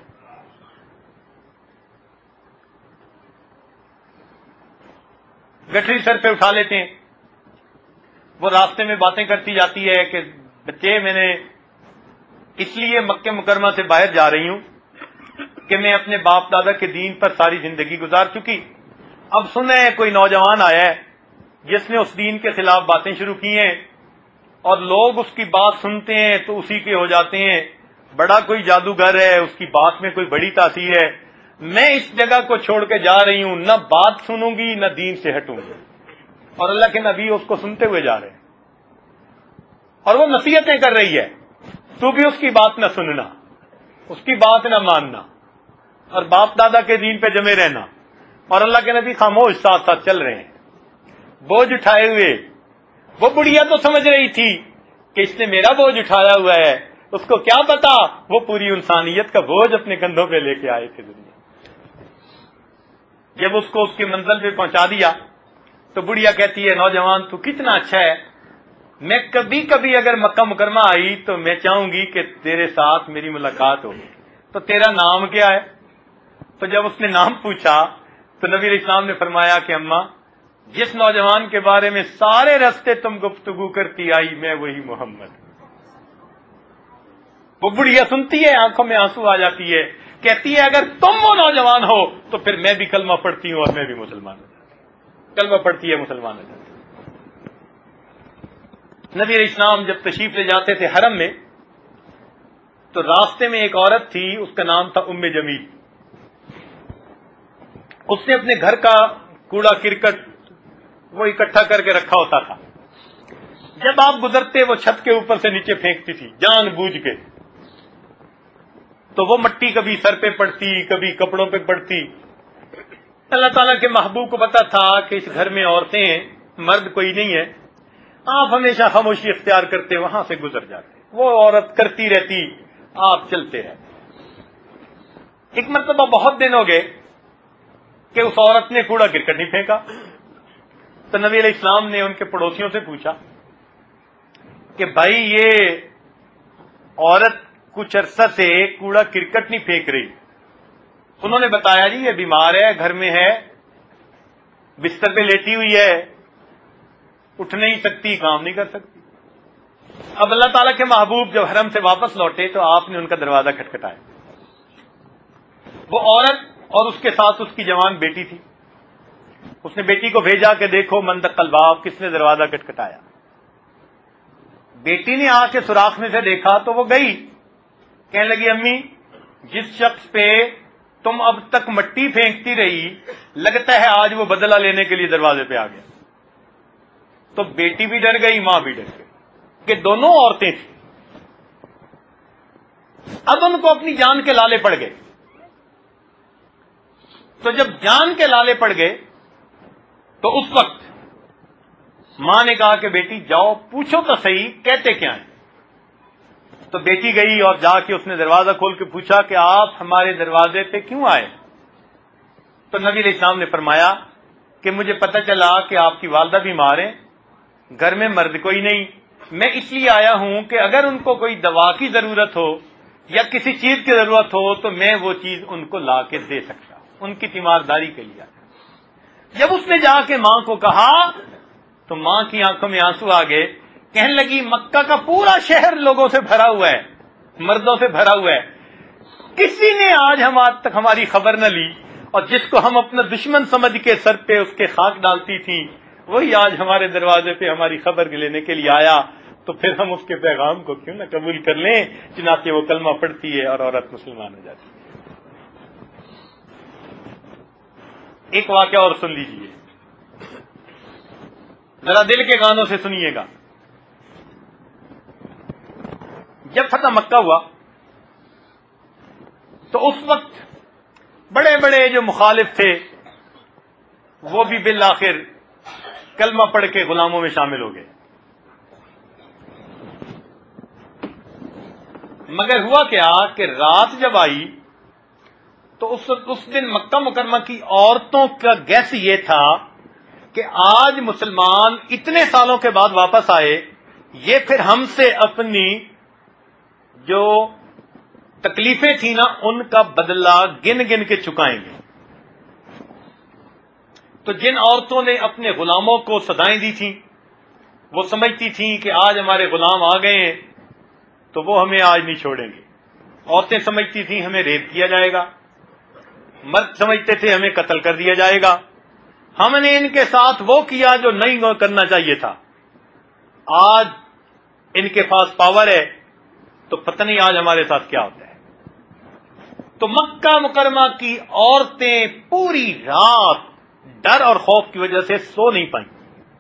گٹھڑی سر پہ اٹھا لیتے ہیں۔ وہ راستے میں باتیں کرتی جاتی ہے کہ بچے میں نے اس لیے مکہ مکرمہ سے باہر جا رہی ہوں کہ میں اپنے باپ دادا کے دین پر ساری زندگی گزار چکی، اب سنیں کوئی نوجوان آیا ہے جس نے اس دین کے خلاف باتیں شروع کی ہیں اور لوگ اس کی بات سنتے ہیں تو اسی کے ہو جاتے ہیں، بڑا کوئی جادوگر ہے، اس کی بات میں کوئی بڑی تاثیر ہے، میں اس جگہ کو چھوڑ کے جا رہی ہوں، نہ بات سنوں گی نہ دین سے ہٹوں گی۔ اور اللہ کے نبی اس کو سنتے ہوئے جا رہے ہیں اور وہ نصیحتیں کر رہی ہے، تو بھی اس کی بات نہ سننا، اس کی بات نہ ماننا اور باپ دادا کے دین پہ جمے رہنا، اور اللہ کے نبی خاموش ساتھ ساتھ چل رہے ہیں بوجھ اٹھائے ہوئے۔ وہ بڑھیا تو سمجھ رہی تھی کہ اس نے میرا بوجھ اٹھایا ہوا ہے، اس کو کیا پتا وہ پوری انسانیت کا بوجھ اپنے کندھوں پہ لے کے آئے تھے دنیا۔ جب اس کو اس کی منزل پہ پہنچا دیا تو بڑھیا کہتی ہے نوجوان تو کتنا اچھا ہے، میں کبھی کبھی اگر مکہ مکرمہ آئی تو میں چاہوں گی کہ تیرے ساتھ میری ملاقات ہو، تو تیرا نام کیا ہے؟ تو جب اس نے نام پوچھا تو نبی علیہ السلام نے فرمایا کہ اماں جس نوجوان کے بارے میں سارے راستے تم گفتگو کرتی آئی میں وہی محمد۔ وہ بڑھیا سنتی ہے، آنکھوں میں آنسو آ جاتی ہے، کہتی ہے اگر تم وہ نوجوان ہو تو پھر میں بھی کلمہ پڑھتی ہوں اور میں بھی مسلمان ہو جاتی ہوں۔ کلمہ پڑھتی ہے، مسلمان ہو جاتی ہے۔ نبی علیہ السلام جب تشریف لے جاتے تھے حرم میں تو راستے میں ایک عورت تھی، اس کا نام تھا ام جمیل۔ اس نے اپنے گھر کا کوڑا کرکٹ وہ اکٹھا کر کے رکھا ہوتا تھا، جب آپ گزرتے وہ چھت کے اوپر سے نیچے پھینکتی تھی جان بوجھ کے، تو وہ مٹی کبھی سر پہ پڑتی کبھی کپڑوں پہ پڑتی۔ اللہ تعالیٰ کے محبوب کو پتا تھا کہ اس گھر میں عورتیں ہیں، مرد کوئی نہیں ہے، آپ ہمیشہ خاموشی اختیار کرتے وہاں سے گزر جاتے، وہ عورت کرتی رہتی، آپ چلتے رہتے۔ ایک مرتبہ بہت دن ہو گئے کہ اس عورت نے کوڑا کرکٹ نہیں پھینکا، تو نبی علیہ السلام نے ان کے پڑوسیوں سے پوچھا کہ بھائی یہ عورت کچھ عرصہ سے کوڑا کرکٹ نہیں پھینک رہی۔ انہوں نے بتایا جی یہ بیمار ہے، گھر میں ہے، بستر پہ لیٹی ہوئی ہے، اٹھ نہیں سکتی، کام نہیں کر سکتی۔ اب اللہ تعالیٰ کے محبوب جب حرم سے واپس لوٹے تو آپ نے ان کا دروازہ کھٹکھٹایا۔ وہ عورت اور اس کے ساتھ اس کی جوان بیٹی تھی، اس نے بیٹی کو بھیجا کہ دیکھو من دق الباب، کس نے دروازہ کھٹکھٹایا۔ بیٹی نے آ کے سوراخ میں سے دیکھا تو وہ گئی، کہنے لگی امی جس شخص پہ تم اب تک مٹی پھینکتی رہی لگتا ہے آج وہ بدلہ لینے کے لیے دروازے پہ آ گیا۔ تو بیٹی بھی ڈر گئی، ماں بھی ڈر گئی کہ دونوں عورتیں تھیں۔ اب ان کو اپنی جان کے لالے پڑ گئے تو جب جان کے لالے پڑ گئے تو اس وقت ماں نے کہا کہ بیٹی جاؤ پوچھو تو صحیح کہتے کیا ہیں. تو بیٹی گئی اور جا کے اس نے دروازہ کھول کے پوچھا کہ آپ ہمارے دروازے پہ کیوں آئے؟ تو نبی علیہ السلام نے فرمایا کہ مجھے پتہ چلا کہ آپ کی والدہ بیمار ہیں، گھر میں مرد کوئی نہیں، میں اس لیے آیا ہوں کہ اگر ان کو کوئی دوا کی ضرورت ہو یا کسی چیز کی ضرورت ہو تو میں وہ چیز ان کو لا کے دے سکتا ہوں، ان کی تیمارداری کے لیے. جب اس نے جا کے ماں کو کہا تو ماں کی آنکھوں میں آنسو آ گئے، کہنے لگی مکہ کا پورا شہر لوگوں سے بھرا ہوا ہے، مردوں سے بھرا ہوا ہے، کسی نے آج تک ہماری خبر نہ لی، اور جس کو ہم اپنا دشمن سمجھ کے سر پہ اس کے خاک ڈالتی تھی وہی آج ہمارے دروازے پہ ہماری خبر لینے کے لیے آیا، تو پھر ہم اس کے پیغام کو کیوں نہ قبول کر لیں. چنانچہ وہ کلمہ پڑھتی ہے اور عورت مسلمان ہو جاتی ہے. ایک واقعہ اور سن لیجئے، ذرا دل کے گانوں سے سنیے گا. جب فتح مکہ ہوا تو اس وقت بڑے بڑے جو مخالف تھے وہ بھی بالآخر کلمہ پڑھ کے غلاموں میں شامل ہو گئے. مگر ہوا کیا کہ رات جب آئی تو اس دن مکہ مکرمہ کی عورتوں کا گیس یہ تھا کہ آج مسلمان اتنے سالوں کے بعد واپس آئے، یہ پھر ہم سے اپنی جو تکلیفیں تھیں نا ان کا بدلہ گن گن کے چکائیں گے. تو جن عورتوں نے اپنے غلاموں کو سزائیں دی تھیں وہ سمجھتی تھیں کہ آج ہمارے غلام آ گئے ہیں تو وہ ہمیں آج نہیں چھوڑیں گے. عورتیں سمجھتی تھیں ہمیں ریپ کیا جائے گا، مرد سمجھتے تھے ہمیں قتل کر دیا جائے گا. ہم نے ان کے ساتھ وہ کیا جو نہیں کرنا چاہیے تھا. آج ان کے پاس پاور ہے تو پتہ نہیں آج ہمارے ساتھ کیا ہوتا ہے. تو مکہ مکرمہ کی عورتیں پوری رات ڈر اور خوف کی وجہ سے سو نہیں پائیں.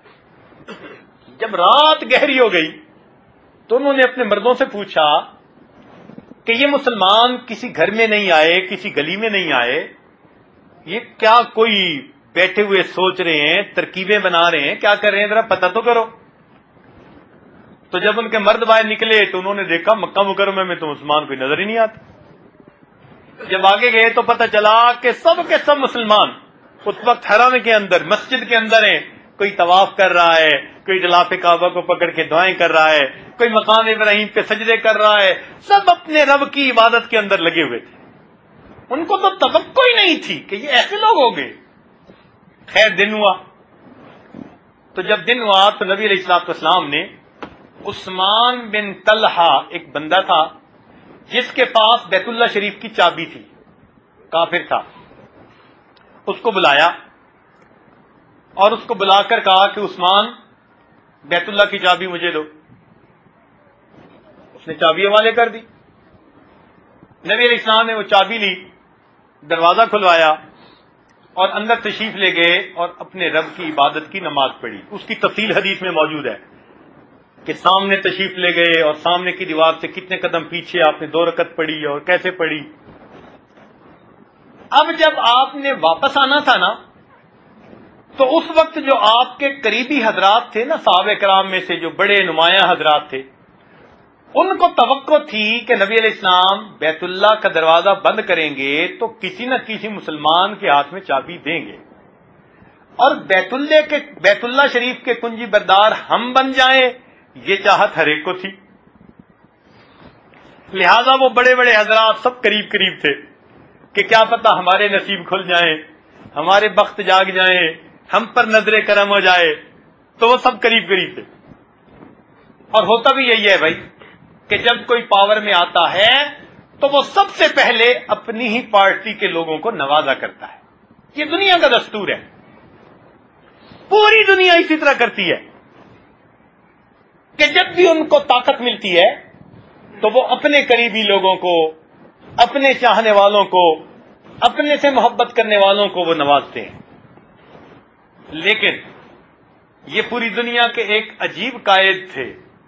جب رات گہری ہو گئی تو انہوں نے اپنے مردوں سے پوچھا کہ یہ مسلمان کسی گھر میں نہیں آئے، کسی گلی میں نہیں آئے، یہ کیا کوئی بیٹھے ہوئے سوچ رہے ہیں، ترکیبیں بنا رہے ہیں، کیا کر رہے ہیں، ذرا پتہ تو کرو. تو جب ان کے مرد باہر نکلے تو انہوں نے دیکھا مکہ مکرمہ میں تو مسلمان کوئی نظر ہی نہیں آتا. جب آگے گئے تو پتہ چلا کہ سب کے سب مسلمان اس وقت حرم کے اندر مسجد کے اندر ہیں. کوئی طواف کر رہا ہے، کوئی غلاف کعبہ کو پکڑ کے دعائیں کر رہا ہے، کوئی مقام ابراہیم پہ سجدے کر رہا ہے. سب اپنے رب کی عبادت کے اندر لگے ہوئے تھے. ان کو تو توقع ہی نہیں تھی کہ یہ ایسے لوگ ہوں گے. خیر دن ہوا تو جب دن ہوا تو نبی علیہ السلام نے عثمان بن طلحہ ایک بندہ تھا جس کے پاس بیت اللہ شریف کی چابی تھی، کافر تھا، اس کو بلایا اور اس کو بلا کر کہا کہ عثمان بیت اللہ کی چابی مجھے دو. اس نے چابی حوالے کر دی. نبی علیہ السلام نے وہ چابی لی، دروازہ کھلوایا اور اندر تشریف لے گئے اور اپنے رب کی عبادت کی نماز پڑھی. اس کی تفصیل حدیث میں موجود ہے کہ سامنے تشریف لے گئے اور سامنے کی دیوار سے کتنے قدم پیچھے آپ نے 2 رکعت پڑھی اور کیسے پڑھی. اب جب آپ نے واپس آنا تھا نا تو اس وقت جو آپ کے قریبی حضرات تھے نا صحابہ کرام میں سے جو بڑے نمایاں حضرات تھے، ان کو توقع تھی کہ نبی علیہ السلام بیت اللہ کا دروازہ بند کریں گے تو کسی نہ کسی مسلمان کے ہاتھ میں چابی دیں گے، اور بیت اللہ شریف کے کنجی بردار ہم بن جائیں، یہ چاہت ہر ایک کو تھی. لہذا وہ بڑے بڑے حضرات سب قریب قریب تھے کہ کیا پتہ ہمارے نصیب کھل جائیں، ہمارے بخت جاگ جائیں، ہم پر نظر کرم ہو جائے. تو وہ سب قریب قریب تھے. اور ہوتا بھی یہی ہے بھائی کہ جب کوئی پاور میں آتا ہے تو وہ سب سے پہلے اپنی ہی پارٹی کے لوگوں کو نوازا کرتا ہے. یہ دنیا کا دستور ہے، پوری دنیا اسی طرح کرتی ہے کہ جب بھی ان کو طاقت ملتی ہے تو وہ اپنے قریبی لوگوں کو، اپنے چاہنے والوں کو، اپنے سے محبت کرنے والوں کو وہ نوازتے ہیں. لیکن یہ پوری دنیا کے ایک عجیب قائد تھے.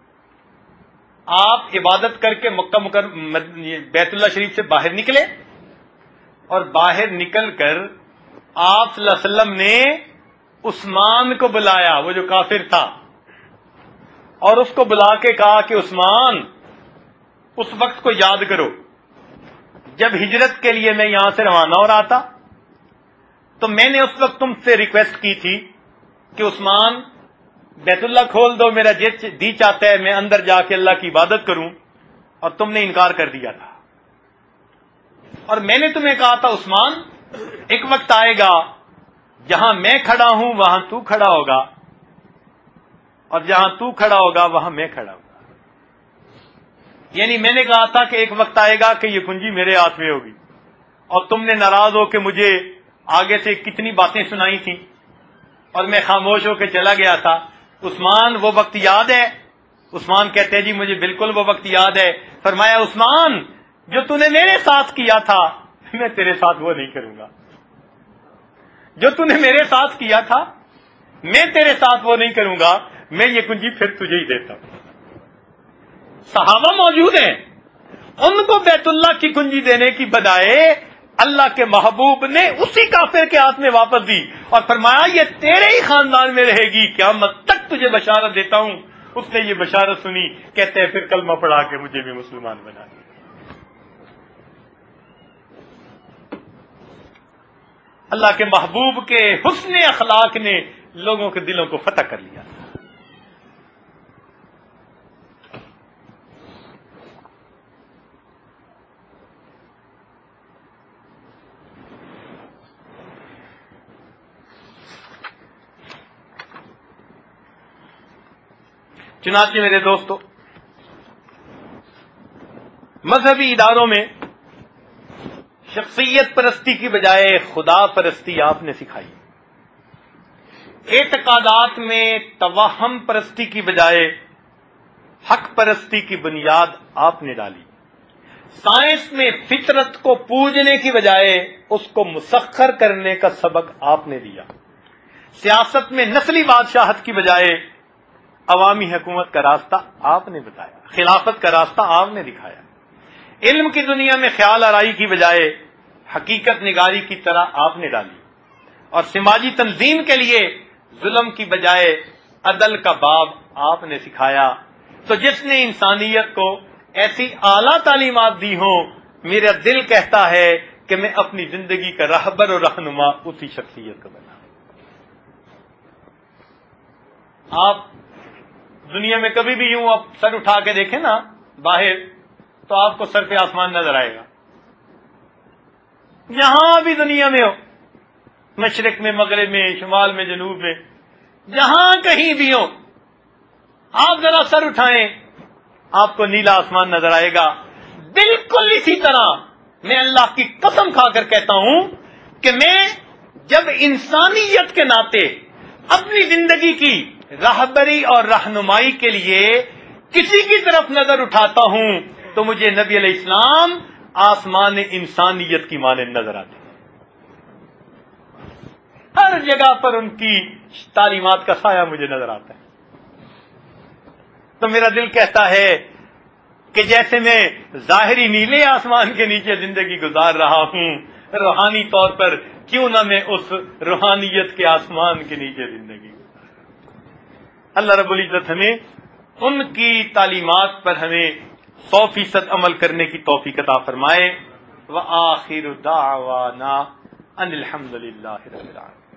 آپ عبادت کر کے بیت اللہ شریف سے باہر نکلے اور باہر نکل کر آپ صلی اللہ علیہ وسلم نے عثمان کو بلایا، وہ جو کافر تھا، اور اس کو بلا کے کہا کہ عثمان اس وقت کو یاد کرو جب ہجرت کے لیے میں یہاں سے روانہ ہو رہا تھا، تو میں نے اس وقت تم سے ریکویسٹ کی تھی کہ عثمان بیت اللہ کھول دو، میرا جی چاہتا ہے میں اندر جا کے اللہ کی عبادت کروں، اور تم نے انکار کر دیا تھا۔ اور میں نے تمہیں کہا تھا عثمان ایک وقت آئے گا جہاں میں کھڑا ہوں وہاں تو کھڑا ہوگا، اور جہاں تو کھڑا ہوگا وہاں میں کھڑا ہوگا۔ یعنی میں نے کہا تھا کہ ایک وقت آئے گا کہ یہ کنجی میرے ہاتھ میں ہوگی، اور تم نے ناراض ہو کے مجھے آگے سے کتنی باتیں سنائی تھیں، اور میں خاموش ہو کے چلا گیا تھا۔ عثمان وہ وقت یاد ہے؟ عثمان کہتے ہیں جی مجھے بالکل وہ وقت یاد ہے۔ فرمایا عثمان جو تو نے میرے ساتھ کیا تھا میں تیرے ساتھ وہ نہیں کروں گا، جو تو نے میرے ساتھ کیا تھا میں تیرے ساتھ وہ نہیں کروں گا، میں یہ کنجی پھر تجھے ہی دیتا ہوں۔ صحابہ موجود ہیں، ان کو بیت اللہ کی کنجی دینے کی بجائے اللہ کے محبوب نے اسی کافر کے ہاتھ میں واپس دی، اور فرمایا یہ تیرے ہی خاندان میں رہے گی، قیامت تک تجھے بشارت دیتا ہوں۔ اس نے یہ بشارت سنی، کہتے ہیں پھر کلمہ پڑھا کے مجھے بھی مسلمان بنا دیا۔ اللہ کے محبوب کے حسن اخلاق نے لوگوں کے دلوں کو فتح کر لیا۔ چنانچہ میرے دوستو، مذہبی اداروں میں شخصیت پرستی کی بجائے خدا پرستی آپ نے سکھائی، اعتقادات میں توہم پرستی کی بجائے حق پرستی کی بنیاد آپ نے ڈالی، سائنس میں فطرت کو پوجنے کی بجائے اس کو مسخر کرنے کا سبق آپ نے دیا، سیاست میں نسلی بادشاہت کی بجائے عوامی حکومت کا راستہ آپ نے بتایا، خلافت کا راستہ آپ نے دکھایا، علم کی دنیا میں خیال آرائی کی بجائے حقیقت نگاری کی طرح آپ نے ڈالی، اور سماجی تنظیم کے لیے ظلم کی بجائے عدل کا باب آپ نے سکھایا۔ تو جس نے انسانیت کو ایسی اعلیٰ تعلیمات دی ہوں، میرا دل کہتا ہے کہ میں اپنی زندگی کا رہبر اور رہنما اسی شخصیت کا بنا۔ آپ دنیا میں کبھی بھی یوں آپ سر اٹھا کے دیکھیں نا باہر، تو آپ کو سر پہ آسمان نظر آئے گا، جہاں بھی دنیا میں ہو، مشرق میں، مغرب میں، شمال میں، جنوب میں، جہاں کہیں بھی ہو، آپ ذرا سر اٹھائیں آپ کو نیلا آسمان نظر آئے گا۔ بالکل اسی طرح میں اللہ کی قسم کھا کر کہتا ہوں کہ میں جب انسانیت کے ناطے اپنی زندگی کی راہبری اور رہنمائی کے لیے کسی کی طرف نظر اٹھاتا ہوں تو مجھے نبی علیہ السلام آسمان انسانیت کی مانند نظر آتے ہیں، ہر جگہ پر ان کی تعلیمات کا سایہ مجھے نظر آتا ہے۔ تو میرا دل کہتا ہے کہ جیسے میں ظاہری نیلے آسمان کے نیچے زندگی گزار رہا ہوں، روحانی طور پر کیوں نہ میں اس روحانیت کے آسمان کے نیچے زندگی گزار۔ اللہ رب العزت ہمیں ان کی تعلیمات پر ہمیں 100% عمل کرنے کی توفیق عطا فرمائے۔ وآخر دعوانا ان الحمد للہ رب العالمین۔